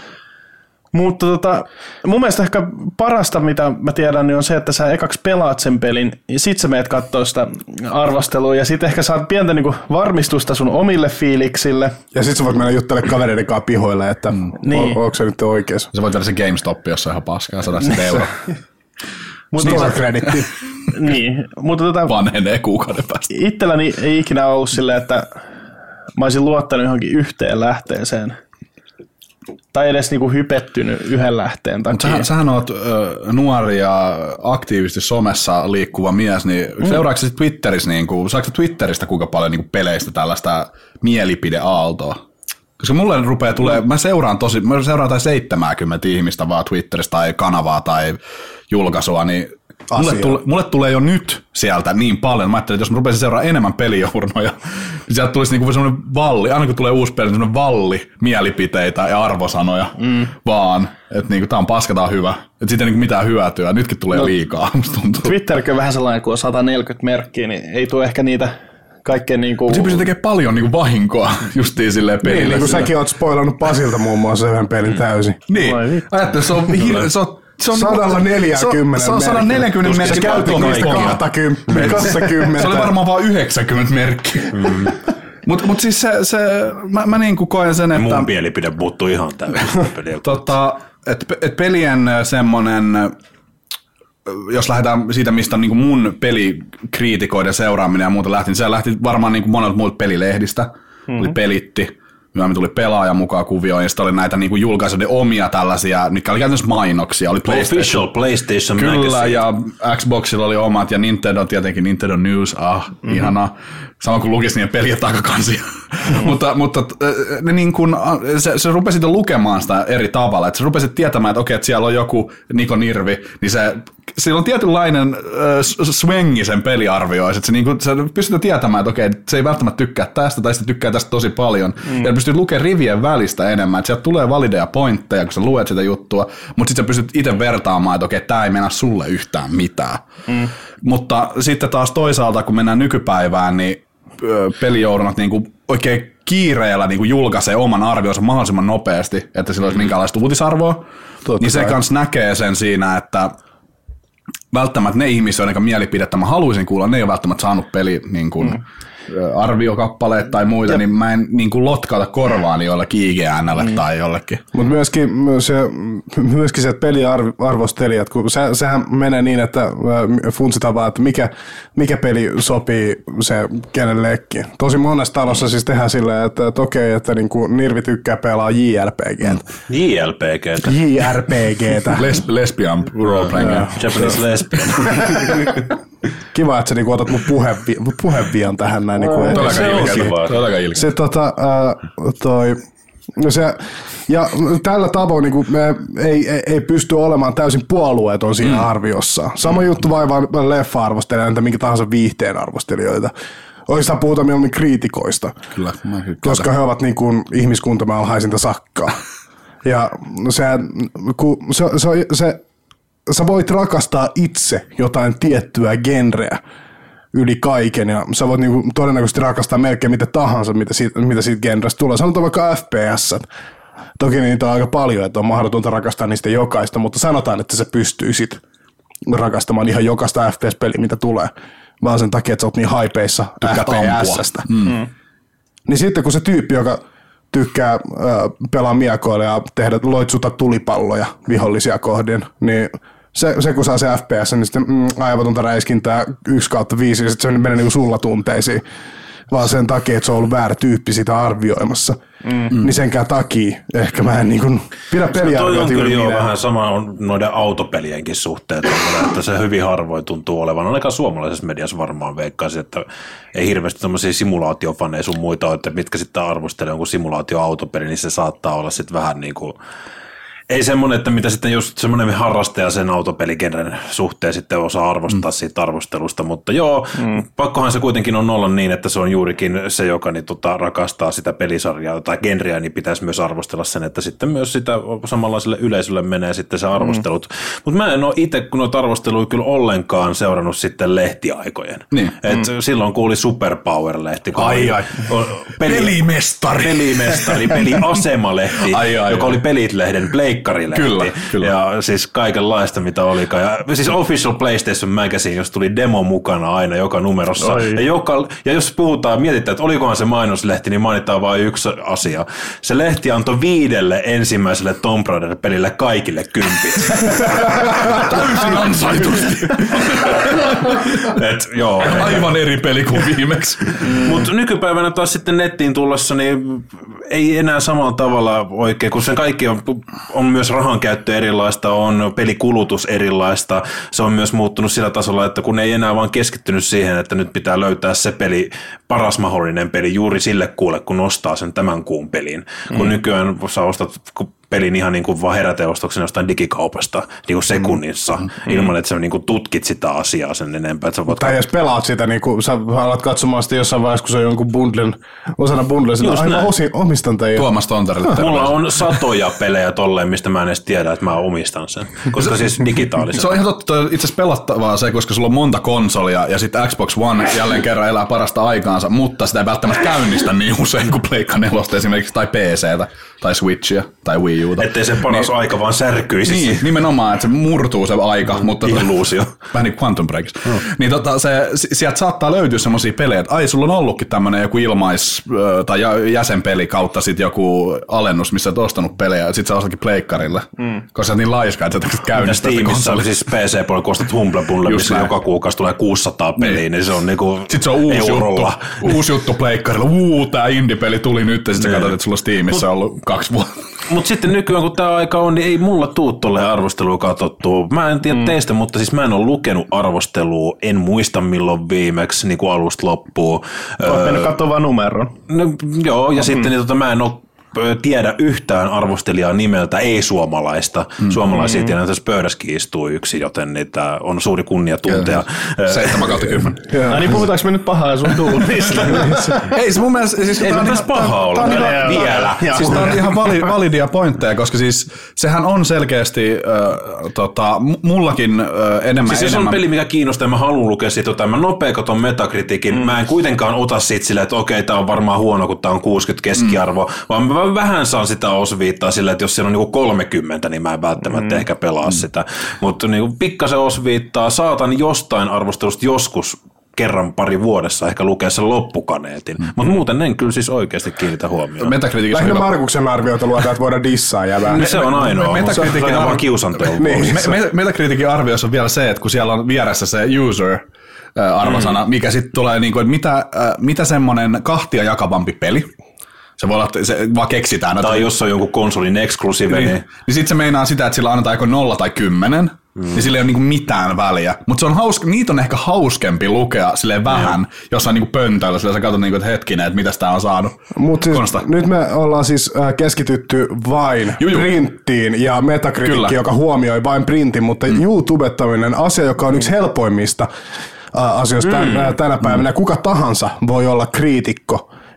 Mutta tota, mun mielestä ehkä parasta, mitä mä tiedän, niin on se, että sä ekaksi pelaat sen pelin, ja sit sä meet kattoo sitä arvostelua, ja sit ehkä saat pientä niinku varmistusta sun omille fiiliksille. Ja sit sä voit mennä juttelemaan kavereiden kanssa pihoille, että mm. niin. on, onko se nyt oikeassa. Sä voit tehdä se GameStop, jossa on ihan paskaa, saada sitä euroa. Store creditti. Niin, mutta tota, vanhenee kuukauden päästä. Itselläni ei ikinä ollut silleen, että mä olisin luottanut johonkin yhteen lähteeseen. Tai edes niinku hypettynyt yhden lähteen takia. Sähän, sähän oot ö, nuori ja aktiivisesti somessa liikkuva mies, niin mm. seuraatko sä Twitterissä, niinku, saatko Twitteristä kuinka paljon niinku peleistä tällaista mielipideaaltoa? Koska mulle rupeaa tulee, mä seuraan tosi, mä seuraan tai seitsemänkymmentä ihmistä vaan Twitteristä tai kanavaa tai julkaisua, niin mulle, tule, mulle tulee jo nyt sieltä niin paljon. Mä ajattelin, että jos mä rupeaisin seuraamaan enemmän pelijournoja, niin sieltä tulisi niinku semmoinen valli, aina kun tulee uusi peli, niin semmoinen valli mielipiteitä ja arvosanoja mm. vaan, että niinku tää on paska, tää on hyvä. Että siitä ei niinku mitään hyötyä, nytkin tulee no, liikaa, musta tuntuu. Twitterkin on vähän sellainen, kun on sata neljäkymmentä merkkiä, niin ei tule ehkä niitä kaikkeen niinku... Mutta siinä pystyy tekemään paljon niinku vahinkoa justiin silleen pelille. Niin, niin kuin säkin oot spoilannut Pasilta muun muassa yhden pelin täysin. Niin, ajattelin, se on hir- se on Se on sata neljäkymmentä. Se on sata neljäkymmentä merkkiä. kaksikymmentä. Se oli varmaan vaan yhdeksänkymmentä merkkiä. Mm. Mutta mut siis se, se mä, mä niinku koen sen, että... Mun mielipide muuttuu ihan täysin. tota, että et pelien semmonen, jos lähdetään siitä, mistä niinku mun pelikriitikoiden seuraaminen ja muuta lähti, niin se lähti varmaan niinku monelta muilta pelilehdistä. Mm-hmm. Oli Pelitti. Myöhemmin tuli pelaaja mukaan kuvioon, ja sitten oli näitä niinku julkaisuiden omia tällaisia, mitkä oli käytännössä mainoksia. Oli PlayStation. Official PlayStation Kyllä, Magazine. ja Xboxilla oli omat, ja Nintendo tietenkin, Nintendo News, ah, mm-hmm. ihanaa. Sama kuin lukisi niiden pelien takakansia. Mm-hmm. mutta mutta ne niin kun, se, se rupesi lukemaan sitä eri tavalla, että se rupesi tietämään, että okei, että siellä on joku Niko Nirvi, niin se, sillä on tietynlainen äh, swengi sen peliarvioissa, että se, niin kun, se pystyy tietämään, että okei, se ei välttämättä tykkää tästä, tai se tykkää tästä tosi paljon, mm. ja pystyy lukemaan rivien välistä enemmän, että sieltä tulee valideja pointteja, kun sä luet sitä juttua, mutta sitten sä pystyt itse vertaamaan, että okei, tää ei mennä sulle yhtään mitään. Mm. Mutta sitten taas toisaalta, kun mennään nykypäivään, niin pelijournat niinku oikein kiireellä niinku julkaisee oman arvionsa mahdollisimman nopeasti, että sillä olisi minkäänlaista uutisarvoa, Totta niin se kans näkee sen siinä, että välttämättä ne ihmiset, joiden mielipidettä mä haluaisin kuulla, ne ei ole välttämättä saanut peli niin kuin, mm. arviokappaleet tai muita, Jep. niin mä en niin kuin lotkauta korvaani jollekin I G N:lle mm. tai jollekin. Mutta myöskin se, myöskin se peliarvostelijat, kun se, sehän menee niin, että funtsitaan vaan, että mikä, mikä peli sopii se kenellekin. Tosi monessa talossa siis tehdään silleen, että, että okei, että niin kuin Nirvi tykkää pelaa J R P G:tä. J L P G:tä. J R P G:tä. Les, lesbian roleplaying. Japanese lesbian. Kiva, että sä niinku otat mun puhevi, puhevian tähän näin. Niinku, Todellakaan ilkeä. Se tota, äh, toi, se, ja tällä tavoin niinku, me ei, ei, ei pysty olemaan täysin puolueeton siinä mm. arviossa. Sama mm. juttu vaivaa leffa-arvostelijoita, minkä tahansa viihteen arvostelijoita. Oikeastaan puhutaan mieluummin kriitikoista, Kyllä, koska he ovat niin kuin ihmiskuntamme alhaisinta sakkaa. Ja se, kun se, se, se sä voit rakastaa itse jotain tiettyä genreä yli kaiken, ja sä voit niinku todennäköisesti rakastaa melkein mitä tahansa, mitä siitä, mitä siitä genrestä tulee. Sanotaan vaikka F P S, Toki niitä on aika paljon, että on mahdotonta rakastaa niistä jokaista, mutta sanotaan, että sä pystyisit rakastamaan ihan jokaista F P S-peliä, mitä tulee. Vaan sen takia, että sä oot niin haipeissa F P S:stä. Mm. Niin sitten kun se tyyppi, joka tykkää äh, pelaa miekoilla ja tehdä loitsuta tulipalloja vihollisia kohdin, niin se, se kun saa se F P S, niin sitten mm, aivotonta räiskintää yksi kautta viisi, ja sitten se menee niin kuin sulla tunteisiin. Vaan sen takia, että se on ollut väärä tyyppi sitä arvioimassa. Mm. Niin senkään takia ehkä mä en niin kuin pidä peliarvioita. Toi on kyllä jo vähän sama on noiden autopelienkin suhteet, että se hyvin harvoin tuntuu olevan. Ainakaan suomalaisessa mediassa varmaan veikkaisin, että ei hirveästi tämmöisiä simulaatiofaneja sun muita ole, että mitkä sitten arvostelee jonkun simulaatioautopeli, niin se saattaa olla sitten vähän niin kuin ei semmoinen, että mitä sitten just semmoinen harrastaja sen autopeligenren suhteen sitten osaa arvostaa mm. siitä arvostelusta, mutta joo, mm. pakkohan se kuitenkin on olla niin, että se on juurikin se, joka niin, tota, rakastaa sitä pelisarjaa tai genreä, niin pitäisi myös arvostella sen, että sitten myös sitä samanlaiselle yleisölle menee sitten se arvostelut. Mm. Mutta mä en ole itse kun noita arvosteluja kyllä ollenkaan seurannut sitten lehtiaikojen. Niin. Et mm. silloin kun oli Superpower-lehti. Ai ai. Peli, pelimestari. Pelimestari, peliasemalehti, ai, ai, joka ai. oli Pelit-lehden Play Kyllä, kyllä. Ja siis kaikenlaista, mitä olikaan. Ja siis Official PlayStation Magazine, jos tuli demo mukana aina joka numerossa. Ja, joka, ja jos puhutaan, mietitään, että olikohan se mainoslehti, niin mainitaan vain yksi asia. Se lehti antoi viidelle ensimmäiselle Tomb Raider-pelille kaikille kympit. Täysin ansaitusti. Et, joo. Aivan eri peli kuin viimeksi. Mutta nykypäivänä taas sitten nettiin tullessa, niin ei enää samalla tavalla oikein, kun sen kaikki on, on myös rahankäyttö erilaista, on pelikulutus erilaista. Se on myös muuttunut sillä tasolla, että kun ei enää vaan keskittynyt siihen, että nyt pitää löytää se peli, paras mahdollinen peli juuri sille kuulle, kun ostaa sen tämän kuun pelin. Mm. Kun nykyään sä ostat pelin ihan niin kuin vaan heräteostoksen jostain digikaupasta niin kuin sekunnissa, mm. ilman että sä niin kuin tutkit sitä asiaa sen enempää. Että sä voit tai jos pelaat sitä, niin kuin sä alat katsomaan sitä jossain vaiheessa, kun se on jonkun bundlen, osana bundlen, sillä aivan osin omistan teidän. Tuomas Tontarille. Mulla on satoja pelejä tolleen, mistä mä en edes tiedä, että mä omistan sen, koska siis digitaalisesti. Se on ihan totta, itse asiassa pelattavaa se, koska sulla on monta konsolia ja sitten Xbox One jälleen kerran elää parasta aikaansa, mutta sitä ei välttämättä käynnistä niin usein kuin Pleikka nelosta esimerkiksi, tai P C:tä, tai Switchia, tai Wii Uta. Ettei se paras niin, aika vaan särkyisi. Niin, nimenomaan, että se murtuu se aika. Mm, mutta illuusio. Vähän niin kuin Quantum Breaks. Mm. Niin tota, se, sieltä saattaa löytyä semmosia pelejä, että ai, sulla on ollutkin tämmönen joku ilmais- tai jäsenpeli kautta sit joku alennus, missä et ostanut pelejä, ja sit sä ostatkin pleikkarille. Mm. Koska sä oot niin laiska, että sä teksit käynnistä. Steamissa oli siis P C-puolella, kun ostat Humble Bundle, missä joka kuukausi tulee kuusisataa peliä, niin, niin se on niinku sit se on uusi eurolla. Juttu, uusi juttu pleikkarilla. Uu, tää indie-peli tuli nyt, ja sit sä katsot, että sulla on Steamissa on ollut kaksi vuotta. Mutta sitten nykyään, kun tämä aika on, niin ei mulla tuu tolleen arvostelua katsottua. Mä en tiedä mm. teistä, mutta siis mä en ole lukenut arvostelua, en muista milloin viimeksi niin kuin alusta loppuun. Olet öö, mennyt katsoa vaan numeron. No, joo, ja mm. sitten niin, tota, mä en ole tiedä yhtään arvostelijaa nimeltä, ei suomalaista. Mm. Suomalaisia mm. tiedän, että pöydässäkin istuu yksi, joten niitä on suuri kunnia tuntea. Seitsemän kautta kymmenen. No niin, puhutaanko me nyt pahaa sun duunista? Ei se mun mielestä... Siis, ei mä tässä paha olla vielä. Siis tää on ihan vali, validia pointteja, koska siis sehän on selkeästi äh, tota, mullakin äh, enemmän... Siis se enemmän... on peli, mikä kiinnostaa, mä haluan lukea siitä jotain. Mä nopea katon Metacriticin. Mm. Mä en kuitenkaan ota siitä silleen, että okei, tää on varmaan huono, kun tää on kuusikymmentä keskiarvo, mm. vaan mä vähän saan sitä osviittaa sillä, että jos siellä on niinku kolmekymmentä, niin mä en välttämättä mm. ehkä pelaa mm. sitä. Mutta niinku pikkasen osviittaa. Saatan jostain arvostelusta joskus kerran pari vuodessa ehkä lukea sen loppukaneetin. Mm. Mutta muuten en kyllä siis oikeasti kiinnitä huomioon. Lähinnä hyvä... Markuksen arvioita luotaan, että voidaan dissaa jäävää. No, se on ainoa. Metacriticin ar- kiusanteon. Niin. Metacriticin arvioissa on vielä se, että kun siellä on vieressä se user arvosana, mm. mikä sitten tulee, niin kuin, että mitä, mitä semmoinen kahtia jakavampi peli. Se voi olla, että se vaan keksitään. Tai jos on jonkun konsolin eksklusiivi. Niin, niin, niin sitten se meinaa sitä, että sillä annetaan joko nolla tai kymmenen. Mm. Niin sillä ei ole niinku mitään väliä. Mutta se on hauska, niitä on ehkä hauskempi lukea silleen vähän, mm. jossain niinku pöntöillä. Silleen sä katsot niinku, että hetkinen, että mitäs tää on saanut. Mutta siis, nyt me ollaan siis äh, keskitytty vain Juju. printtiin ja Metacritic, joka huomioi vain printin, mutta mm. YouTubettaminen, asia, joka on yksi helpoimmista äh, asioista mm. tänä, tänä päivänä. Mm. Kuka tahansa voi olla kriitikko.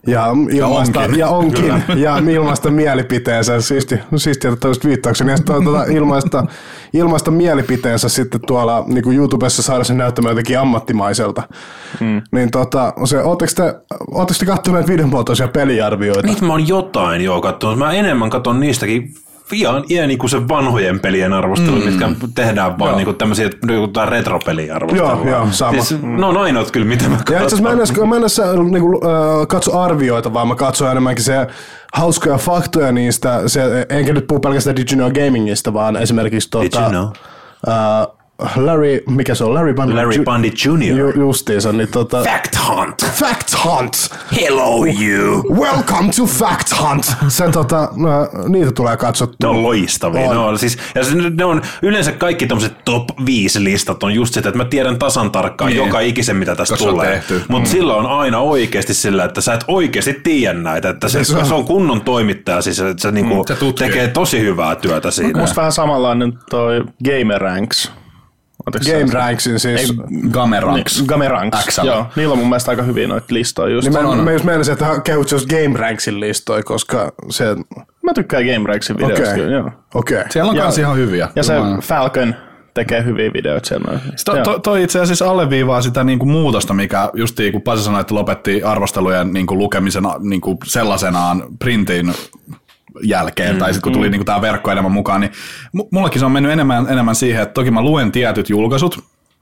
Ja ilmaista, onkin. ja onkin, ja ilmaista mielipiteensä, siisti, siistiä tällaista viittaukseni, ja sitten tuota, ilmaista, ilmaista mielipiteensä sitten tuolla niin YouTubessa saada sen näyttämään jotenkin ammattimaiselta. Mm. Niin tota, se, ootteko te, ootteko te katsoneet videomuotoisia peliarvioita? Niitä mä oon jotain joo katsonut. Mä enemmän katson niistäkin ihan iänikuisen vanhojen pelien arvostelua, mm. mitkä tehdään vaan niinku tämmöisiä jotain retropelien arvostelua. Joo, joo, sama. Siis, no on ainoat kyllä, mitä mä katson. Ja itse asiassa mä en edes, mä en edes niinku, äh, katso arvioita, vaan mä katson enemmänkin se hauskoja faktoja niistä. Se, enkä nyt puhu pelkästään Did You Know Gamingista, vaan esimerkiksi Did tuota, you know? äh, Larry, mikä se on? Larry Bundy, Larry Bundy junior Ju, justiinsa. Niin tota, Fact Hunt! Fact Hunt! Hello you! Welcome to Fact Hunt! Sen tota, no, niitä tulee katsottua. Ne on loistavia. Ne on, siis, ja ne on, yleensä kaikki tommoset top viisi listat on just sitä, että mä tiedän tasan tarkkaan niin. joka ikisen, mitä tästä Koska tulee. Mutta mm. sillä on aina oikeasti sillä, että sä et oikeasti tiedä näitä. Että se, se, on, se on kunnon toimittaja, siis että se, niinku, mm, se tekee tosi hyvää työtä siinä. Musta vähän samanlainen toi Gamer Ranks. Game Ranksin siis. Gameranks. Niin, Gameranks, joo. Niillä on mun mielestä aika hyvin noita listoja just. Niin mä, mä just meinasin, että kehut jos Game Ranksin listoja, koska se... Mä tykkään Game Ranksin videoista, okay. joo. Okei. Okay. Siellä on kans ihan hyviä. Ja se Falcon tekee hyviä videoita siellä. To, to, toi itse asiassa alleviivaa sitä niinku muutosta, mikä justiin kun Pasi sanoi, että lopetti arvostelujen niinku lukemisen niinku sellaisenaan printin jälkeen, mm, tai sitten kun tuli mm. niinku tämä verkko enemmän mukaan, niin mullakin se on mennyt enemmän, enemmän siihen, että toki mä luen tietyt julkaisut,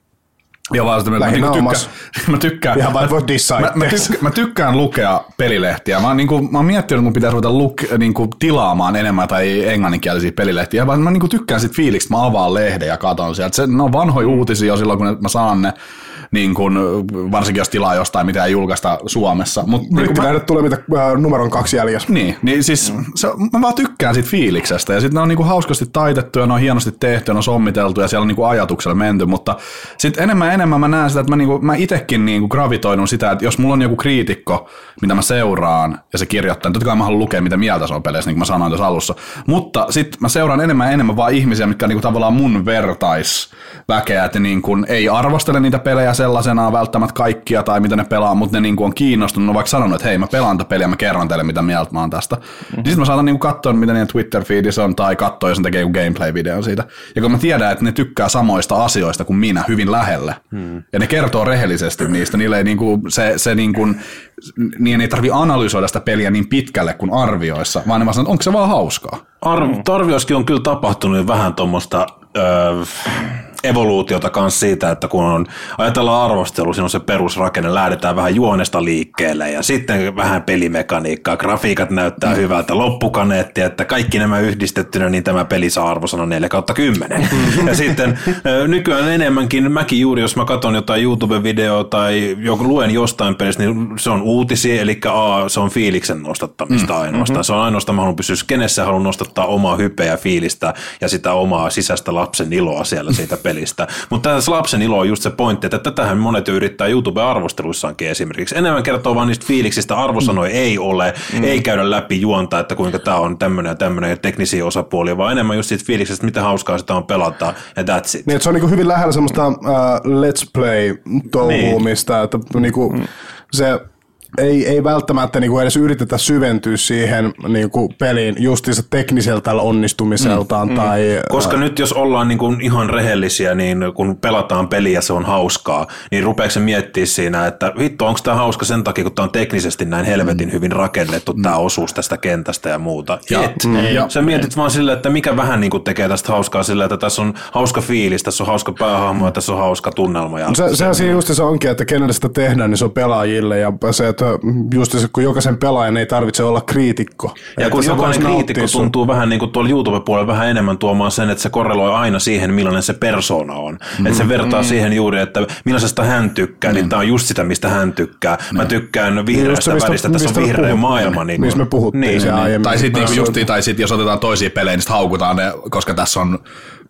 ja vaan sitä, mä, niinku tykkään, mä tykkään, ja mä, mä, mä, tykkään, mä tykkään lukea pelilehtiä. Mä oon, niinku, mä oon miettinyt, että mun pitäisi ruveta luk, niinku, tilaamaan enemmän tai englanninkielisiä pelilehtiä, vaan mä niinku, tykkään sit fiiliksi, että mä avaan lehden ja katon sieltä. Se, ne on vanhoja uutisia jo silloin, kun mä saan ne, niin kun, varsinkin jos tilaa jostain, mitä ei julkaista Suomessa. Mut, Brittilähdet niin tulee mitä äh, numeron kaksi jäljessä. Niin, niin siis se, mä vaan tykkään siitä fiiliksestä, ja sitten ne on niinku hauskasti taitettu, ja ne on hienosti tehty, ja ne on sommiteltu, ja siellä on niinku ajatuksella menty, mutta sitten enemmän ja enemmän mä näen sitä, että mä, niinku, mä itekin niinku gravitoidun sitä, että jos mulla on joku kriitikko, mitä mä seuraan, ja se kirjoittaa, niin totta kai mä haluan lukea, mitä mieltä se on peleissä, niin kuin mä sanoin tuossa alussa, mutta sitten mä seuraan enemmän ja enemmän vaan ihmisiä, mitkä on niinku tavallaan mun vertaisväkeä, että niinku ei arvostele niitä pelejä sellaisenaan välttämättä kaikkia tai mitä ne pelaa, mutta ne niinku on kiinnostunut, on vaikka sanonut, että hei mä pelaan tätä peliä, mä kerron teille mitä mieltä mä oon tästä. Mm-hmm. Sitten mä saatan niinku katsoa, mitä niiden Twitter-feedissä on, tai katsoa, jos ne tekee joku gameplay-videon siitä. Ja kun mä tiedän, että ne tykkää samoista asioista kuin minä hyvin lähelle, mm. ja ne kertoo rehellisesti niistä, niille ei niinku, se, se niinku, niin ei tarvi analysoida sitä peliä niin pitkälle kuin arvioissa, vaan ne vaan sanoo, onko se vaan hauskaa. Ar- arvioissakin on kyllä tapahtunut vähän tuommoista öö, evoluutiota kanssa siitä, että kun on, ajatellaan arvostelu, siinä on se perusrakenne, lähdetään vähän juonesta liikkeelle ja sitten vähän pelimekaniikkaa, grafiikat näyttää mm. hyvältä, loppukaneetti, että kaikki nämä yhdistettynä, niin tämä peli saa arvosana neljä kautta kymmenen. Ja sitten nykyään enemmänkin, mäkin juuri, jos mä katson jotain YouTube-videoa tai joku luen jostain pelistä, niin se on uutisia, eli A, se on fiiliksen nostattamista mm. ainoastaan. Mm-hmm. Se on ainoastaan, mä haluan pysyä skenessä ja haluan nostattaa omaa hypeä ja fiilistä ja sitä omaa sisäistä lapsen iloa siellä siitä pelistä. Mutta tässä lapsen ilo on just se pointti, että tätähän monet yrittää YouTube-arvosteluissaankin esimerkiksi. Enemmän kertoo vaan niistä fiiliksistä, arvosanoja mm. ei ole, mm. ei käydä läpi juonta, että kuinka tämä on tämmöinen ja tämmöinen ja teknisiä osapuolia, vaan enemmän just siitä fiiliksestä, miten hauskaa sitä on pelata ja that's it. Niin, se on niinku hyvin lähellä semmoista uh, let's play-touhuumista, niin. Että niinku mm. se... Ei, ei välttämättä niinku edes yritetä syventyä siihen niinku peliin justiinsa tekniseltä onnistumiseltaan. Mm, tai, mm. Koska äh, nyt jos ollaan niinku ihan rehellisiä, niin kun pelataan peliä se on hauskaa, niin rupeeko se miettiä siinä, että vittu, onko tämä hauska sen takia, kun tämä on teknisesti näin helvetin hyvin rakennettu, mm. tämä osuus tästä kentästä ja muuta. Ja, Et, mm, ja, sä mietit ei. vaan silleen, että mikä vähän niinku tekee tästä hauskaa silleen, että tässä on hauska fiilis, tässä on hauska päähahmo ja tässä on hauska tunnelma. Ja se, sehän siinä justiinsa onkin, että kenelle sitä tehdään, niin se on pelaajille ja se, että just se, kun jokaisen pelaajan ei tarvitse olla kriitikko. Ja kun jokainen kriitikko tuntuu sun... vähän niin kuin tuolla YouTube-puolella vähän enemmän tuomaan sen, että se korreloi aina siihen, millainen se persona on. Mm. Että se vertaa mm. siihen juuri, että millaisesta hän tykkää, mm. niin tämä on just sitä, mistä hän tykkää. Mm. Mä tykkään vihreästä niin, väristä, tässä on vihreä puhut, maailma. Niin missä me puhuttiin niin, se aiemmin. Tai sitten niin justiin, tai sit, jos otetaan toisia pelejä, niin sitten haukutaan ne, koska tässä on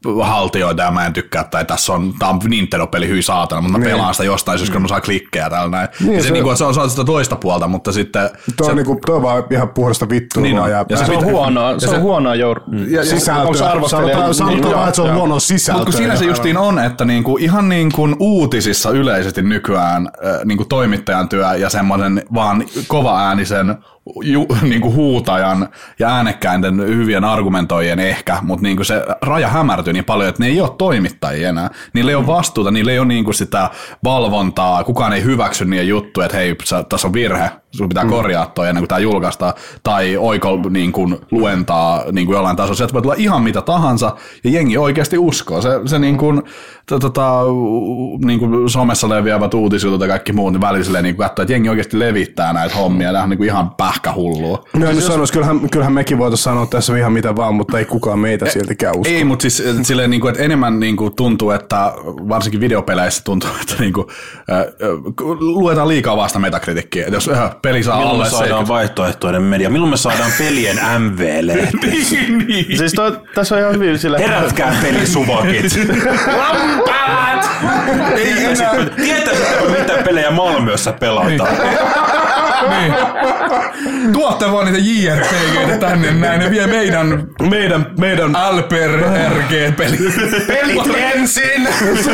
haltioita ja mä en tykkää, tai tässä on, tää on Nintendo-peli hyi saatana, mutta mä niin. pelaan sitä jostain syystä, kun mä saan klikkejä täällä näin. Niin, se, se, niinku, se, on, se on sitä toista puolta, mutta sitten... Tuo on, niinku, on vaan ihan puhdasta vittua. Niin ja, ja se, se on huonoa, se, se on huonoa jour... sisältöä. Sanotaan, sanotaan että se on huonoa sisältöä. Mutta kun siinä se justiin on, että niinku, ihan niin kuin uutisissa yleisesti nykyään niinku toimittajan työ ja semmoinen vaan kovaäänisen Ju, niinku huutajan ja äänekkäinten hyvien argumentoijien ehkä, mutta niinku se raja hämärtyy niin paljon, että ne ei ole toimittajia enää. Niillä ei ole vastuuta, niillä ei ole niinku sitä valvontaa, kukaan ei hyväksy niiden juttuja, että hei, tässä on virhe, sun pitää korjaa toi ennen kuin tämä julkaistaan, tai oiko niinku luentaa niinku jollain tasolla. Sieltä voi tulla ihan mitä tahansa, ja jengi oikeasti uskoo. Se, se niinku, tota, niinku somessa leviävät uutisjutut ja kaikki muut, niin välillä niinku katsoo, että jengi oikeasti levittää näitä hommia, ja niinku ihan pähkähullua. No nyt sanois, kyllähän, kyllähän mekin voitaisiin sanoa tässä ihan mitä vaan, mutta ei kukaan meitä siltikään usko. Ei, mutta siis silleen, niinku, että enemmän niinku, tuntuu, että varsinkin videopeleissä tuntuu, että niinku, äh, luetaan liikaa vasta metakritiikkiä. Että jos äh, peli saa milloin alle me saadaan seitsemänkymmentä vaihtoehtoinen media? Milloin me saadaan pelien M V-lehti? niin, niin. Siis toi, tässä on ihan hyvin sillä... Herätkää pelisuvakit! Lampaat! Ei enää... Tietäisitkö, mitä pelejä Malmössä pelataan? Niin. Tuotte vaan niitä J R P G:tä tänne näin ja vie meidän, meidän, meidän L P R G-peli. Pelit ensin!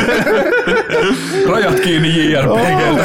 Rajat kiinni J R P G:ltä.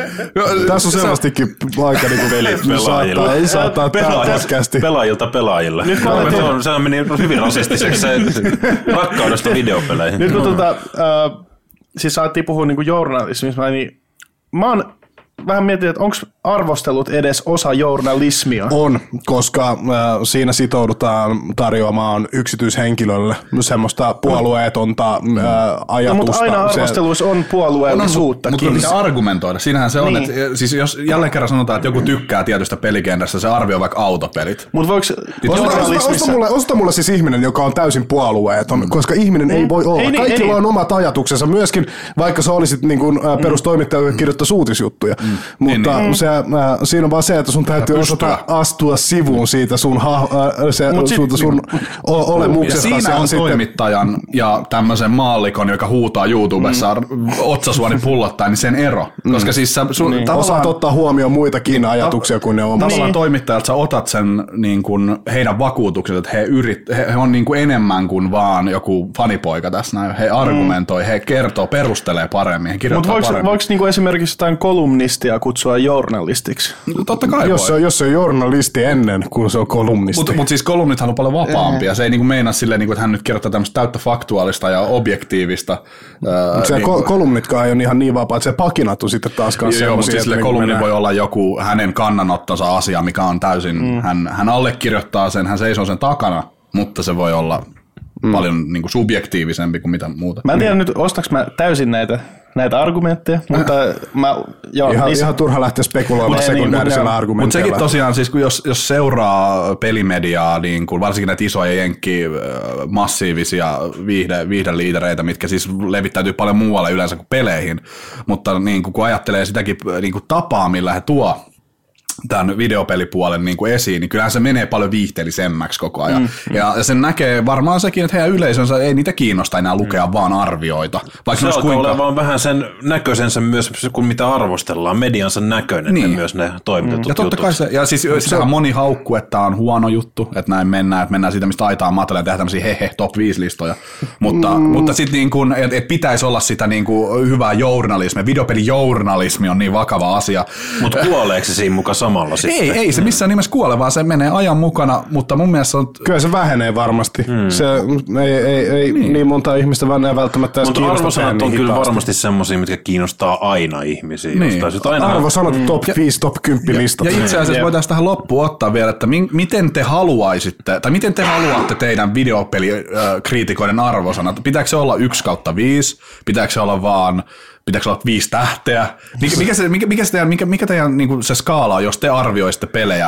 Tässä on selvästikin aika niinku pelit pelaajilla. Ei saattaa podcasti. Pelaajilta pelaajilla. Nyt no, se, on, se meni hyvin rasistiseksi se rakkaudesta videopeleihin. Nyt kun tuota, äh, siis saatiin puhua niinku journalismista, niin mä oon vähän mietin, että onko arvostelut edes osa journalismia? On, koska äh, siinä sitoudutaan tarjoamaan yksityishenkilölle semmoista puolueetonta äh, ajatusta. No, mutta aina arvosteluissa on puolueellisuutta. Mutta pitää argumentoida. Siinähän se on, niin. että siis jos jälleen kerran sanotaan, että joku tykkää tietystä pelikentästä, se arvioi vaikka autopelit. Mutta voiko journalismissa... Osta mulle, osta mulle siis ihminen, joka on täysin puolueeton, koska ihminen mm. ei voi olla. Ei, Kaikilla ei, on ei. omat ajatuksensa, myöskin vaikka sä olisit niin kuin, äh, perustoimittaja, joka kirjoittaisi uutisjuttuja. Mm. Mutta niin, niin. Se, äh, siinä on vaan se, että sun täytyy osata astua sivuun siitä sun, ha, äh, se, sun, sit, sun niin, o- olemuksesta. Ja siinä on sitten toimittajan ja tämmöisen maallikon, joka huutaa YouTubessa mm. otsasuoni pullottaen, niin sen ero. Mm. Koska siis sä, sun, niin. Osaat ottaa huomioon muitakin ajatuksia kuin ne omat. Tavallaan niin. toimittajalta sä otat sen niin kuin heidän vakuutukset, että he, yrit, he, he on niin kuin enemmän kuin vaan joku fanipoika tässä näin. He argumentoi, mm. he kertoo, perustelee paremmin, he kirjoittaa Mut voiko, paremmin. Voiko niinku esimerkiksi jotain kolumnistia kutsua journalistiksi? No, totta kai jos se, jos se on journalisti ennen kuin se on kolumnisti. Mutta mut siis kolumnithan on paljon vapaampia. Se ei niinku meinaa silleen, niinku, että hän nyt kertoo tämmöistä täyttä faktuaalista ja objektiivista. Mutta se niinku, kolumnitkaan ei ole ihan niin vapaa, että se pakinat on sitten taas kanssa joo, mutta siis niin kolumni menee. voi olla joku hänen kannanottonsa asia, mikä on täysin, mm. hän, hän allekirjoittaa sen, hän seisoo sen takana, mutta se voi olla mm. paljon niinku subjektiivisempi kuin mitä muuta. Mä en tiedä mm. nyt, ostaks mä täysin näitä näitä argumentteja, mutta mä... Joo, ihan, niissä... ihan turha lähteä spekuloimaan sekundäärisellä niin, argumentilla. Mutta sekin tosiaan, siis kun jos, jos seuraa pelimediaa, niin kun varsinkin näitä isoja jenkki massiivisia viihde, viihdeliidereitä, mitkä siis levittäytyy paljon muualle yleensä kuin peleihin, mutta niin kun ajattelee sitäkin niin kun tapaa, millä he tuo tämän videopelipuolen niin kuin esiin, niin kyllähän se menee paljon viihteellisemmäksi koko ajan. Mm. Ja, ja sen näkee varmaan sekin, että heidän yleisönsä ei niitä kiinnosta enää lukea mm. vaan arvioita. Vaikka se alkaa kuinka... olemaan vähän sen näköisensä myös, kun mitä arvostellaan, mediansa näköinen niin. myös ne toimitetut mm. ja totta kai se, ja siis se on moni haukku, että on huono juttu, että näin mennään, että mennään siitä, mistä aitaan matella ja tehdään tämmöisiä hehe top viisi listoja. Mutta, mm. mutta sitten niin kuin, että et pitäisi olla sitä niin kuin hyvää journalismia. Videopelijournalismi on niin vakava asia. Mutta kuoleeko se siinä mukaan samalla sitten? Ei, ei se missään nimessä kuole, vaan se menee ajan mukana, mutta mun mielestä on... Kyllä se vähenee varmasti. Hmm. Se ei, ei, ei niin. niin monta ihmistä vaan välttämättä edes kiinnostaa. Mutta arvosanat on kyllä varmasti semmoisia, mitkä kiinnostaa aina ihmisiä. Niin. Aina... Arvosanat hmm. top viisi, top kymmenen listat. Ja itse asiassa voitaisiin tähän loppuun ottaa vielä, että min, miten te haluaisitte, tai miten te haluatte teidän videopelikriitikoiden arvosanat? Pitääkö se olla yksi kautta viisi? Pitääkö se olla vaan... Pitääkö olla viisi tähteä? Mikä, mikä, se, mikä, mikä, se teidän, mikä, mikä teidän niin kuin se skaala on, jos te arvioisitte pelejä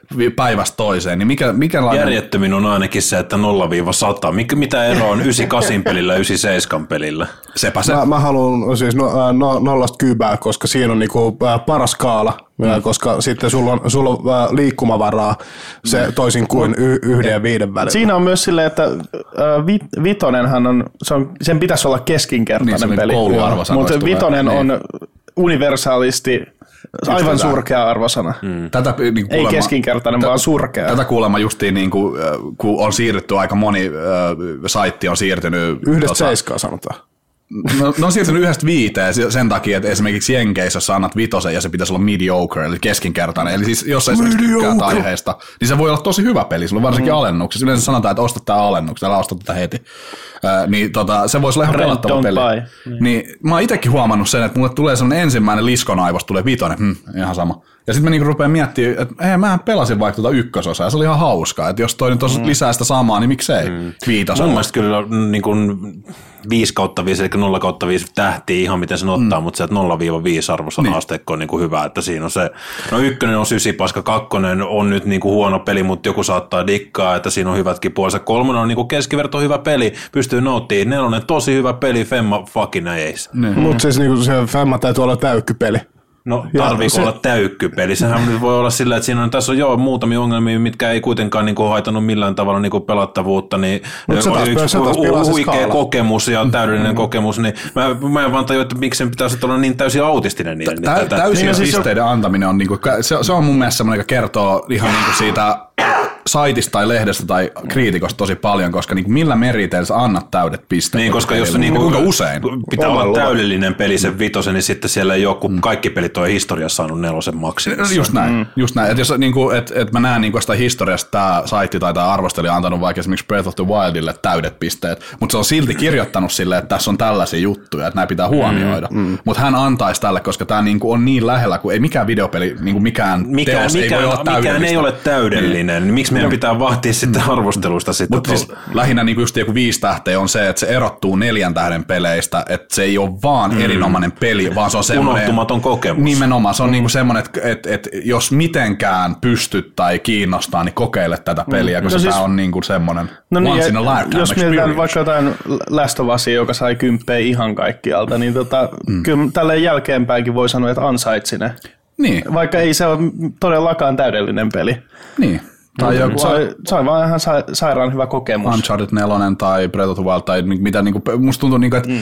päivästä toiseen, niin mikä, mikälainen... Järjettömin on ainakin se, että nolla sata. Mikä, mitä ero on yhdeksänkymmentäkahdeksan pelillä ja yhdeksänkymmentäseitsemän pelillä? Sepä se. Mä, mä haluan siis no, no, nollasta kybää, koska siinä on niinku, äh, paras skaala, mm. koska sitten sulla on, sulla on äh, liikkumavaraa se toisin kuin y- yhden ja viiden välillä. Siinä on myös silleen, että äh, vit, vitonenhan on, se on, sen pitäisi olla keskinkertainen niin, peli, mutta vitonen niin. on universaalisti aivan surkea arvosana. Mm. Tätä, niin ei kuulemma, keskinkertainen, t- vaan surkea. Tätä kuulemma justiin, niin kuin, kun on siirrytty, aika moni äh, saitti on siirtynyt... Yhdestä tota, seiskaa sanotaan. No, ne on siirtynyt yhdestä viiteen sen takia, että esimerkiksi Jenkeissä, jos sä annat vitosen ja se pitäisi olla mediocre, eli keskinkertainen, eli siis jos sä esimerkiksi tykkäät aiheesta, niin se voi olla tosi hyvä peli, sulla on varsinkin mm. alennuksessa. Yleensä sanotaan, että osta tää alennuksessa, älä osta tätä heti. Äh, niin tota, se voisi olla ihan pelattava peli. Mm. Niin, mä oon itekin huomannut sen, että mulle tulee semmonen ensimmäinen liskonaivosta, tulee vitonen, hm, ihan sama. Ja sitten mä niinku rupean miettimään, että hei, mähän pelasin vaikka tuota ykkösosaa, ja se oli ihan hauskaa, että jos toi nyt mm. lisää sitä samaa, niin miksei mm. viitosella. Mun mielestä kyllä niin kuin viisi kautta viisi, eli nolla kautta viisi tähtiä ihan miten sen ottaa, mm. mutta se, että nolla viisi arvosana niin. asteikko on niin kuin hyvä, että siinä on se, no ykkönen on sysipaska, kakkonen on nyt niin kuin huono peli, mutta joku saattaa dikkaa, että siinä on hyvätkin puolensa, kolmonen on niin kuin keskiverto hyvä peli, pystyy nauttimaan, nelonen tosi hyvä peli, femma fucking ace. Mm. Mutta siis niin kuin se femma täytyy olla täykkypeli. No tarviiko se... olla täykkypeli? Sehän nyt voi olla sillä, että siinä on, tässä on joo muutamia ongelmia, mitkä ei kuitenkaan niin kuin haitannut millään tavalla niin kuin pelattavuutta, niin oli yksi huikea kokemus ja täydellinen mm-hmm. kokemus, niin mä, mä en vaan tajua, että miksi sen pitäisi olla niin täysin autistinen. Niin, Tä, niin täysin pisteiden on... antaminen on, niin kuin, se, se on mun mielestä semmoinen, joka kertoo ihan niin kuin siitä saitista tai lehdestä tai kriitikosta tosi paljon, koska niin kuin millä meriteillä sä annat täydet pisteet. Niin, koska jos niin kuin, kuinka usein pitää olla täydellinen peli sen vitosen, niin sitten siellä ei ole, kun mm. kaikki pelit on historiassa saanut nelosen maksimissa. Just näin, mm. just näin. Että jos niin kuin, et, et mä näen niin kuin sitä historiasta, tämä saitti tai tämä arvostelija antanut vaikka esimerkiksi Breath of the Wildille täydet pisteet, mutta se on silti kirjoittanut silleen, että tässä on tällaisia juttuja, että nämä pitää huomioida. Mm. Mm. Mutta hän antaisi tälle, koska tämä niin kuin on niin lähellä, kun ei mikään videopeli, niin kuin mikään, mikään teos mikään, ei voi olla täydellistä. Mikään ei ole täydellinen, niin miksi meidän pitää vahtia sitten arvostelusta sitten? Mutta siis lähinnä niin just joku viisi tähteä on se, että se erottuu neljän tähden peleistä, että se ei ole vaan mm. erinomainen peli, vaan se on semmoinen... Unohtumaton kokemus. Nimenomaan, se on mm. niinku semmoinen, että et, et, jos mitenkään pystyt tai kiinnostaa, niin kokeile tätä peliä, mm. koska no tämä siis, on niinku semmoinen no niin, once in a lifetime jos mietitään vaikka jotain Last of Usia, joka sai kymppejä ihan kaikkialta, niin tota, mm. kyllä tälleen jälkeenpäinkin voi sanoa, että ansaitsi ne. Niin. Vaikka ei se ole todellakaan täydellinen peli. Niin. Tai joku, se, on, se on vaan ihan sa- sairaan hyvä kokemus. Uncharted neljä tai Breath of the Wild tai mitä, niinku, musta tuntuu, niinku, että mm.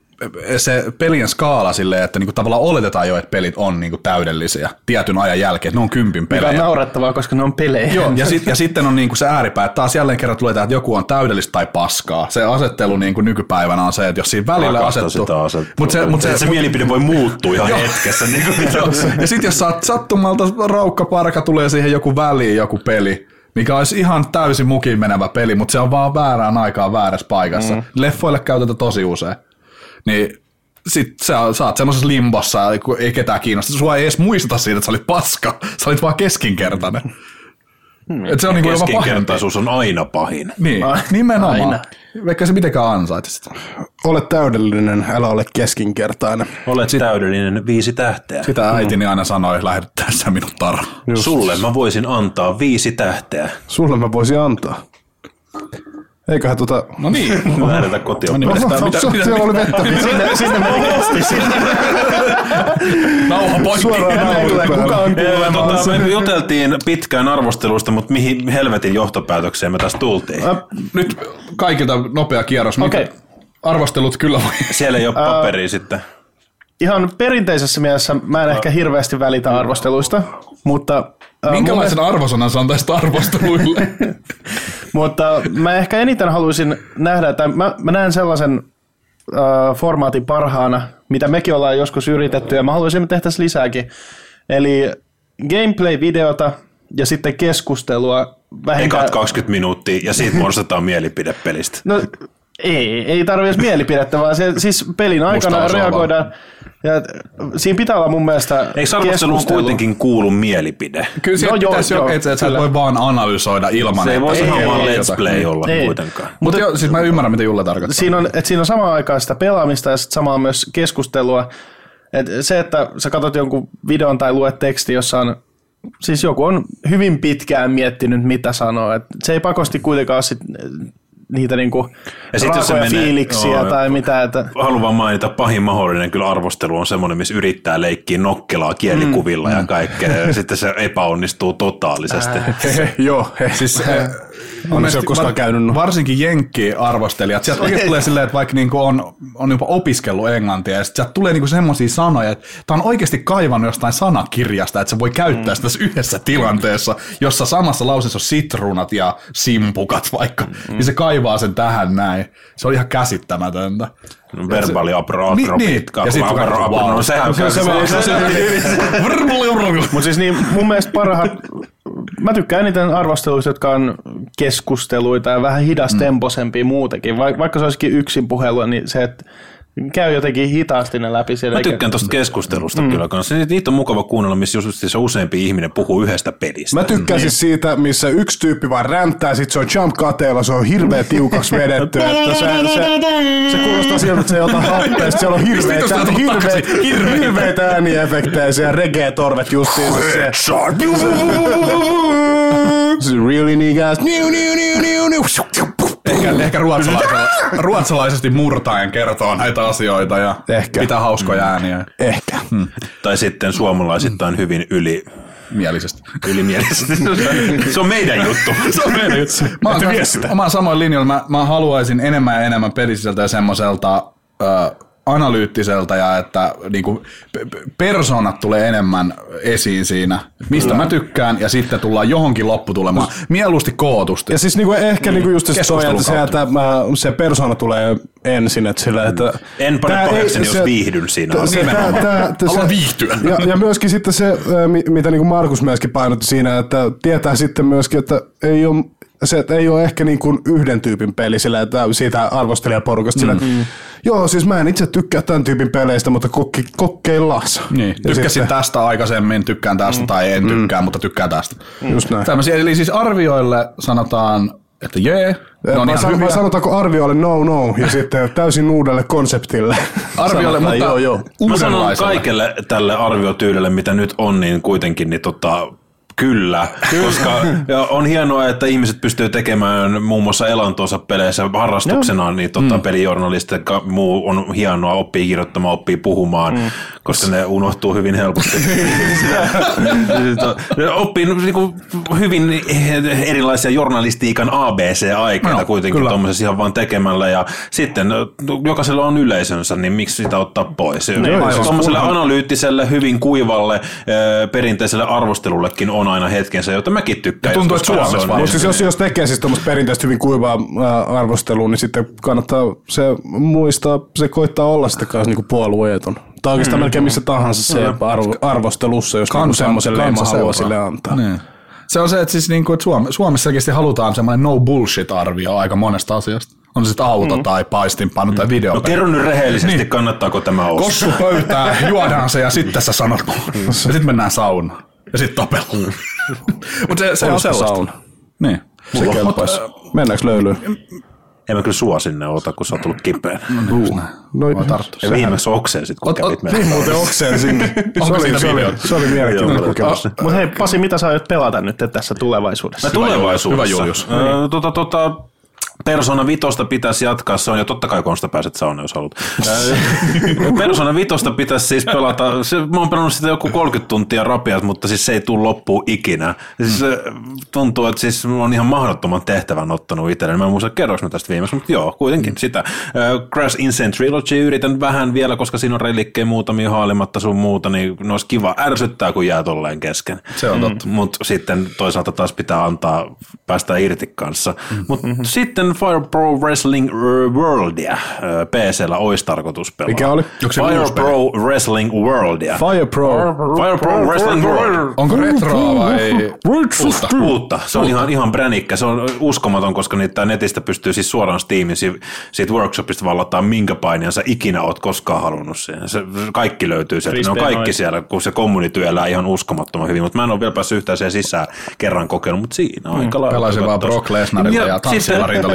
se pelien skaala silleen, että niinku tavallaan oletetaan jo, että pelit on niinku täydellisiä tietyn ajan jälkeen, että ne on kympin pelejä. Mikä on naurettavaa, koska ne on pelejä. Joo, ja, sit, ja sitten on niinku se ääripää, että taas jälleen kerran tulee, että joku on täydellistä tai paskaa. Se asettelu niinku nykypäivänä on se, että jos siinä välillä Rakastan asettuu... Mutta se, mut se, se mielipide voi muuttua ihan hetkessä. Niin ja sitten jos saat sattumalta raukkaparka, tulee siihen joku väliin, joku peli, mikä olisi ihan täysin mukiin menevä peli, mutta se on vaan väärään aikaan väärässä paikassa. Mm. Leffoille käytetään tosi usein. Niin sit sä, sä oot semmoisessa limbossa, kun ei ketään kiinnosta. Sua ei edes muisteta siitä, että sä olit paska. Sä olit vaan keskinkertainen. Hmm. Et se on niinku keskinkertaisuus on aina pahin. Niin, ah, nimenomaan. Aina. Vaikka se mitenkään ansaitsit. Ole täydellinen, älä ole keskinkertainen. Olet Sit, täydellinen, viisi tähteä. Sitä äitini aina sanoi, lähettäessä minut tarhaan. Sulle mä voisin antaa viisi tähteä. Sulle mä voisin antaa. Eiköhän tota... No niin. Mä lähdetään kotiin. No niin, mitä, mitä, mitä, siellä oli vettä. Sinne, sinne meni kesti. Nauha poikki. Suoraan nauha. Kuka on tota, me juteltiin pitkään arvostelusta, mutta mihin helvetin johtopäätökseen me tässä tultiin? Nyt kaikilta nopea kierros. Okei. Okay. Arvostelut kyllä voi. Siellä ei ole paperia uh, sitten. Ihan perinteisessä mielessä mä en ehkä hirveästi välitä arvosteluista, mutta... Minkälaisen mun... arvosanan sä antaisit arvosteluille? Mutta mä ehkä eniten haluaisin nähdä, että mä, mä näen sellaisen uh, formaatin parhaana, mitä mekin ollaan joskus yritetty, ja mä haluaisin, että tehtäisiin lisääkin. Eli gameplay-videota ja sitten keskustelua. Vähintään... Ekat kaksikymmentä minuuttia, ja siitä muodostetaan mielipide pelistä. No, ei, ei tarvitse mielipidettä, vaan se, siis pelin aikana reagoidaan. Ja siinä pitää olla mun mielestä eikö arvosteluun kuitenkin kuulu mielipide? Kyllä siinä no, pitäisi jo, että et sä voi vaan analysoida ilman. Se ei voi ihan vaan let's play olla ei. Kuitenkaan. Mutta Mut siis mä ymmärrän, mitä Julle tarkoittaa. Siinä on, että siinä on samaan aikaan sitä pelaamista ja sitten samaan myös keskustelua. Et se, että sä katsot jonkun videon tai luet teksti, jossa on siis joku on hyvin pitkään miettinyt, mitä sanoo. Et se ei pakosti kuitenkaan sit niitä niinku raakoja fiiliksiä no, tai mitä. Että haluan vaan mainita, pahin mahdollinen kyllä arvostelu on semmoinen, missä yrittää leikkiä nokkelaa kielikuvilla mm, ja kaikkea, ja sitten se epäonnistuu totaalisesti. Joo, siis on se koskaan käynyt. Varsinkin jenkki-arvostelijat, sieltä oikein tulee silleen, että vaikka niinku on, on jopa opiskellut englantia, ja sieltä tulee niinku semmoisia sanoja, että tämä on oikeasti kaivannut jostain sanakirjasta, että se voi käyttää mm. sitä tässä yhdessä tilanteessa, jossa samassa lauseessa on sitruunat ja simpukat vaikka, mm. niin se kaivaa sen tähän näin. Se on ihan käsittämätöntä. No, verbaali apro, niin, niin. Ja sitten apro, apro, no sehän se, se, se, se, se, mutta siis niin, mun mielestä parhaat, mä tykkään eniten arvosteluista, jotka on keskusteluita ja vähän hidastemposempia mm. muutenkin, Va, vaikka se olisikin yksin puhelua, niin se, että käy jotenkin hitaasti ne läpi siellä. Mä tykkään tuosta keskustelusta mm. kyllä kanssa. Niitä on mukava kuunnella, missä se useampi ihminen puhuu yhdestä pelistä. Mä tykkään siis siitä, missä yksi tyyppi vaan ränttää, sit se on jump-kateella, se on hirveä tiukaksi vedetty. Että se, se, se kuulostaa siltä, että se ei ota happea, siellä on hirveitä, hirveitä, hirveitä ääniefektejä, siellä reggae-torvet justiin. Se really niggas. Ehkä, ehkä ruotsalaisesti murtaen kertoo näitä asioita ja ehkä. Pitää hauskoja ääniä. Ehkä. Hmm. Tai sitten suomalaisittain hyvin yli... Mielisesti. Ylimielisesti. Se on meidän juttu. Se on meidän juttu. Mä oon, mä oon samoin linjalla. Mä, mä haluaisin enemmän ja enemmän pelisisältä ja semmoiselta äh, analyyttiseltä ja että niinku, persoonat tulee enemmän esiin siinä, mistä Kyllä. mä tykkään ja sitten tullaan johonkin lopputulemaan. Mieluusti kootusti. Ja siis niinku ehkä niinku just se, toi, että se, että mä, se persoona tulee ensin. Että sillä, että en pane pahekseni, jos viihdyn siinä. Haluan viihtyä. Ja, ja myöskin sitten se, mitä niinku Markus myöskin painotti siinä, että tietää sitten myöskin, että ei ole se, että ei ole ehkä niin kuin yhden tyypin peli sillä, että siitä arvostelijaporukasta sillä, että mm. joo, siis mä en itse tykkää tämän tyypin peleistä, mutta kokki, kokkeillaan. Niin, tykkäsin sitten tästä aikaisemmin, tykkään tästä mm. tai en tykkää, mm. mutta tykkään tästä. Just näin. Tällaisia, eli siis arvioille sanotaan, että jee, ne on ihan hyviä. Sanotaanko arvioille no no ja sitten täysin uudelle konseptille. Arvioille, mutta joo, joo. Mä sanon kaikelle tälle arviotyydelle, mitä nyt on, niin kuitenkin niin tota... Kyllä, koska on hienoa, että ihmiset pystyy tekemään muun muassa elantonsa peleissä harrastuksena, niin tota, mm. pelijournalistit ja muu on hienoa, oppii kirjoittamaan, oppii puhumaan, mm. koska ne unohtuu hyvin helposti. Oppii niin kuin, hyvin erilaisia journalistiikan A B C-aikeita no, kuitenkin tuommoisessa ihan vaan tekemällä, ja sitten jokaisella on yleisönsä, niin miksi sitä ottaa pois? Tuommoiselle analyyttiselle, hyvin kuivalle, perinteiselle arvostelullekin on aina hetkensä, jota mäkin tykkään. Tuntuu, että Suomessa vaan. Siis jos, jos tekee siis tuommoista perinteistä hyvin kuivaa äh, arvostelua, niin sitten kannattaa se muistaa, se koittaa olla sitten kanssa niinku puolueeton. Tai oikeastaan mm. melkein missä tahansa se arvo, arvostelussa, jos niinku semmoisen leima haluaa sille antaa. Niin. Se on se, että siis niinku, että Suom- Suomessakin halutaan semmoinen no bullshit-arvio aika monesta asiasta. On se sitten auto mm. tai paistinpano tai video. No kerro nyt rehellisesti, niin. Kannattaako tämä ostaa? Kossu pöytää, juodaan se ja sitten sä sanot. Ja sitten mennään saunaan. Ja sitten tapellaan. Mutta se, se on sellaista. Sauna. Niin. Se kelpaisi. Mennäänkö löylyyn? En mä kyllä sua sinne ota, kun sä oot tullut kipeänä. No niin, no, ja viimeksi oksensit, kun kävit meillä. Niin muuten oksensin. se, oli, se, oli, se oli mielenkiintoinen kokemus. Mutta hei Pasi, mitä sä aiot pelata nyt tässä tulevaisuudessa? Hyvä tulevaisuudessa. Hyvä Julius. Äh, tota, tota, Persona Vitosta pitäisi jatkaa, se on, ja totta kai Konsta pääset saunaan, jos haluat. Persona Vitosta pitäisi siis pelata, se, mä oon pelannut sitä joku kolmekymmentä tuntia rapiat, mutta siis se ei tule loppuun ikinä. Siis tuntuu, että siis on ihan mahdottoman tehtävän ottanut itselleni. Mä en muista kerroks mä tästä viimeksi, mutta joo, kuitenkin mm. sitä. Crash Insane Trilogy yritän vähän vielä, koska siinä on relikkejä muutamia haalimatta sun muuta, niin ne olisi kiva ärsyttää, kun jää tolleen kesken. Se on totta. Mm, mutta sitten toisaalta taas pitää antaa, päästä irti kanssa. Mm. Mutta mm-hmm. sitten Fire Pro Wrestling Worldia P C:llä olisi tarkoitus pelaa. Mikä oli? Fire Pro Wrestling Worldia. Fire Pro. Fire Pro Wrestling World. Onko retroa vai uutta? Uutta. Se on ihan, ihan bränikkä. Se on uskomaton, koska niitä netistä pystyy siis suoraan Steamin siitä workshopista vallattaa minkä painian sä ikinä oot koskaan halunnut siihen. Se, kaikki löytyy sieltä. Ne on kaikki siellä, kun se community elää ihan uskomattoman hyvin. Mutta mä en ole vielä päässyt yhtään siihen sisään kerran kokeillut, mutta siinä on aika lailla. Pelasin vaan Brock Lesnarilla ja, ja tanssivarintolia.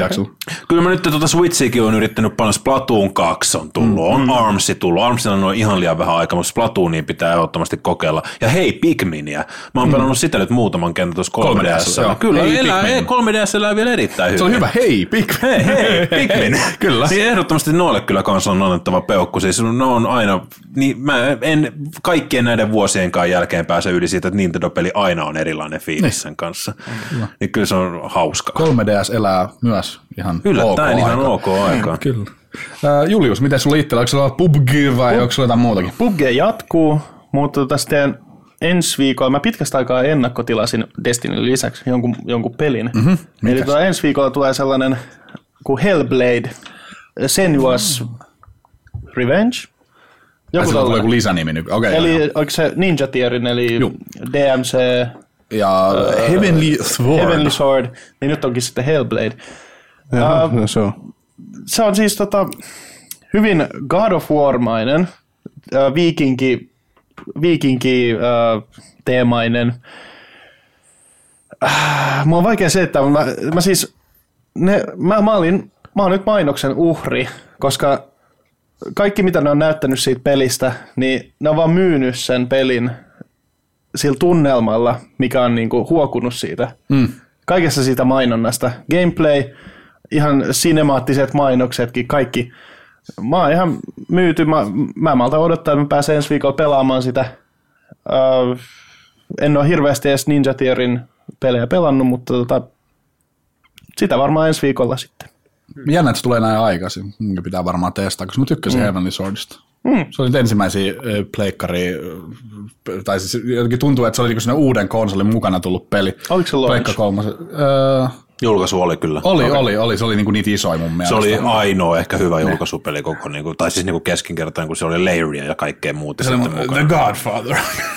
Jaksella? Kyllä mä nyt tuota Switchiäkin on yrittänyt paljon. Splatoon kaksi on tullut, on Armsi tullut. Armsilla on ihan liian vähän aikaa, mutta Splatoonia pitää ehdottomasti kokeilla. Ja hei, Pikminia. Mä oon mm. pelannut sitä nyt muutaman kentän tuossa kolme D S. Kyllä, hei, elää, kolme D S elää vielä erittäin hyvin. Se oli hyvä, hei, Pikmin. Hei, hei, Pikmin. Kyllä. Niin ehdottomasti noille kyllä kanssa on annettava peukku. Siis ne on aina, niin mä en kaikkien näiden vuosienkaan jälkeen pääse yli siitä, että Nintendo-peli aina on erilainen fiilis sen kanssa. Mm. Niin kyllä se on hauskaa. kolme D S elää myös ihan yllättäen ok ihan aika. ok aikaa. Mm, kyllä. Uh, Julius, miten sulla itsellä? Onko sulla P U B G vai Pub- onko sulla jotain muutakin? P U B G jatkuu, mutta tästä teen ensi viikolla. Mä pitkästä aikaa ennakkotilasin Destinyn lisäksi jonkun, jonkun pelin. Mm-hmm. Eli tuota, ensi viikolla tulee sellainen kuin Hellblade, Senua's Revenge. Joku tulee joku lisänimi nyt. Okay, eli joo. onko se Ninja Tierin, eli Juh. D M C ja uh, Heavenly Sword. Heavenly Sword, niin nyt onkin sitten Hellblade. Jaha, uh, se on. Se on siis tota, hyvin God of War-mainen, uh, viikinki, viikinki uh, teemainen. Uh, mua on vaikea selittää, mutta mä, mä siis, ne, mä, mä, olin, mä oon nyt mainoksen uhri, koska kaikki mitä ne on näyttänyt siitä pelistä, niin ne on vaan myynyt sen pelin sillä tunnelmalla, mikä on niinku huokunut siitä. Mm. Kaikessa siitä mainonnasta. Gameplay, ihan sinemaattiset mainoksetkin, kaikki. Mä oon ihan myyty. Mä, mä malta odottaa, että mä pääsen ensi viikolla pelaamaan sitä. Uh, en ole hirveästi edes Ninja Tierin pelejä pelannut, mutta tota, sitä varmaan ensi viikolla sitten. Jännä, että se tulee näin aikaisin. Minkä pitää varmaan testaa, koska mä tykkäsin mm. Heavenly Swordista. Mm. Se oli ensimmäisiä pleikkari, tai siis jotenkin tuntuu, että se oli niinku uuden konsolin mukana tullut peli. Oliko se launch? Pleikka kolmosen. Öö, Julkaisu oli kyllä. Oli, okay. oli, oli. Se oli niinku niitä isoja mun mielestä. Se oli ainoa ehkä hyvä julkaisupeli koko, niinku, tai siis niinku keskinkertainen, kun se oli Layria ja kaikkea muuta se sitten mukana. The Godfather.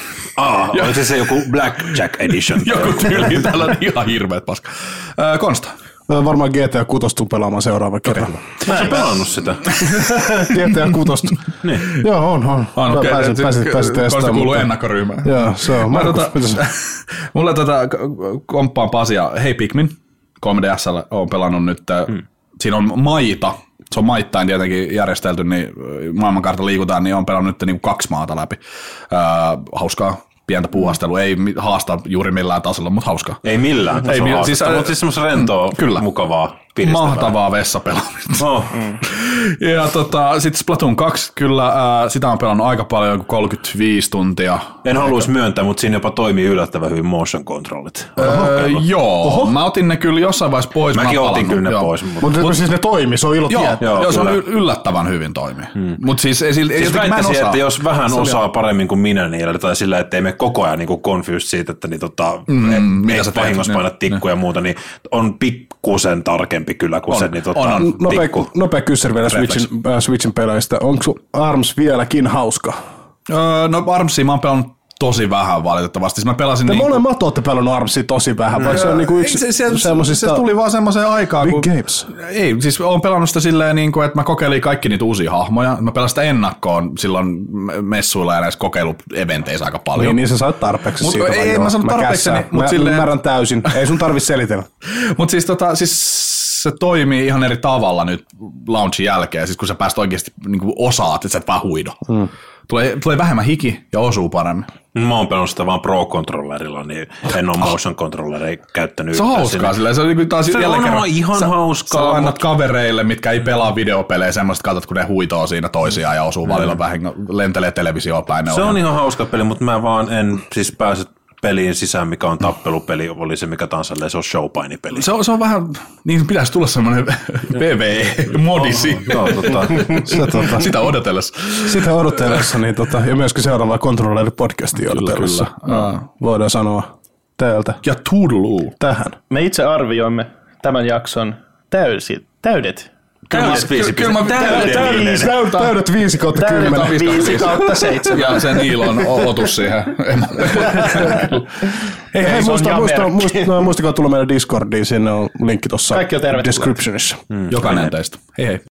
Ah, oli se se joku Blackjack Edition. Joku tyyli, tällä ihan hirveet paska. Öö, Konsta. Varmaan G T A kuusi tuu pelaamaan seuraava kerran. Mä en pelannut sitä. G T A kuusi. Niin. Joo, on, on. On, okei. Pääsit, pääsit, pääsit Konsta kuuluu mutta... ennakkoryhmään. Joo, se on. Mä tota, mulle tota, komppaan Pasia. Hei Pikmin, kolme D S:llä oon pelannut nyt. Hmm. Siinä on maita. Se on maittain tietenkin järjestelty, niin maailmankartta liikutaan, niin on pelannut nyt niin kaksi maata läpi. Öö, hauskaa. Pientä puuhastelua, ei haasta juuri millään tasolla, mutta hauskaa. Ei millään tasolla ei, siis, mutta siis semmoista rentoa, kyllä. Mukavaa, piristävää. Mahtavaa vessapelaamista. Oh. Mm. Ja tota, sitten Splatoon kaksi, kyllä äh, sitä on pelannut aika paljon, joku kolmekymmentäviisi tuntia. En haluaisi myöntää, mutta siinä jopa toimii yllättävän hyvin motion controlit. Öö, joo, Oho. Mä otin ne kyllä jossain vaiheessa pois. Mäkin mä otin kyllä ne joo. pois. Mutta mut, siis ne toimii, se on ilo joo, tietää. Joo, joo se on yllättävän hyvin toimii. Hmm. Mut siis, ei, siis väittäisin, että jos vähän osaa paremmin kuin minä niillä, tai sillä, ettei me koko ajan niin confused siitä, että niin, tota, mm, ei vahingossa paina tikkuja ja muuta, niin on pikkusen tarkempi kyllä kuin on, se niin, tota, on, on. Nopea, nopea kysymys vielä Switchin, äh, Switchin peleistä. Onko Arms vieläkin hauska? Öö, no Armsia mä oon pelannut tosi vähän valitettavasti. Siis mä pelasin te niinku... molemmat ootte pelannut Armsia tosi vähän, vai se on niinku yksi se, se, semmosista... Se tuli vaan semmoiseen aikaan, big kun... games. Ei, siis oon pelannut sitä silleen, niin kuin, että mä kokeilin kaikki niitä uusia hahmoja. Mä pelasin sitä ennakkoon silloin messuilla ja näissä kokeilueventeissä aika paljon. Niin, niin sä sait tarpeeksi mut, siitä. Ei, ei mä saanut tarpeeksi. Mä, mut mä silleen... ymmärrän täysin. Ei sun tarvitse selitellä. Mut siis, tota, siis se toimii ihan eri tavalla nyt launchin jälkeen, siis kun sä pääst oikeasti niin kuin osaat, että sä et vaan huido. Hmm. Tulee, tulee vähemmän hiki ja osuu paremmin. Mä oon pelannut sitä vaan Pro-controllerilla, niin en ole motion controlleria käyttänyt. Se on hauskaa silleen. Se on, niin taas se on kerran, ihan sä, hauskaa. Sä annat kavereille, mitkä ei pelaa videopelejä, semmoista katsot, kun ne huitoo siinä toisiaan ja osuu mm. välillä vähän, lentelee televisioon päin. Se on, on ihan hauska peli, mutta mä vaan en siis pääse peliin sisään, mikä on tappelupeli, oli se mikä tahansa, se on showpainipeli. Se on, se on vähän, niin pitäisi tulla semmoinen P V E-modisi. No, tota. tota. Sitä odotellessa. Sitä odotellessa, niin tota, ja myöskin seuraava Controller-podcastia odotellessa. Kyllä. Voidaan sanoa täältä. Ja toodaloo. Tähän. Me itse arvioimme tämän jakson täysi, täydet. Täydet viisi. Täydet viisi kautta kymmenen. Viisi kautta seitsemän. Ja sen Iilon otus siihen. Hei, hei muista, muista, muista, no, muistakaa tulla meidän Discordiin, sinne on linkki tuossa descriptionissa. Jokainen teistä. Hei hei.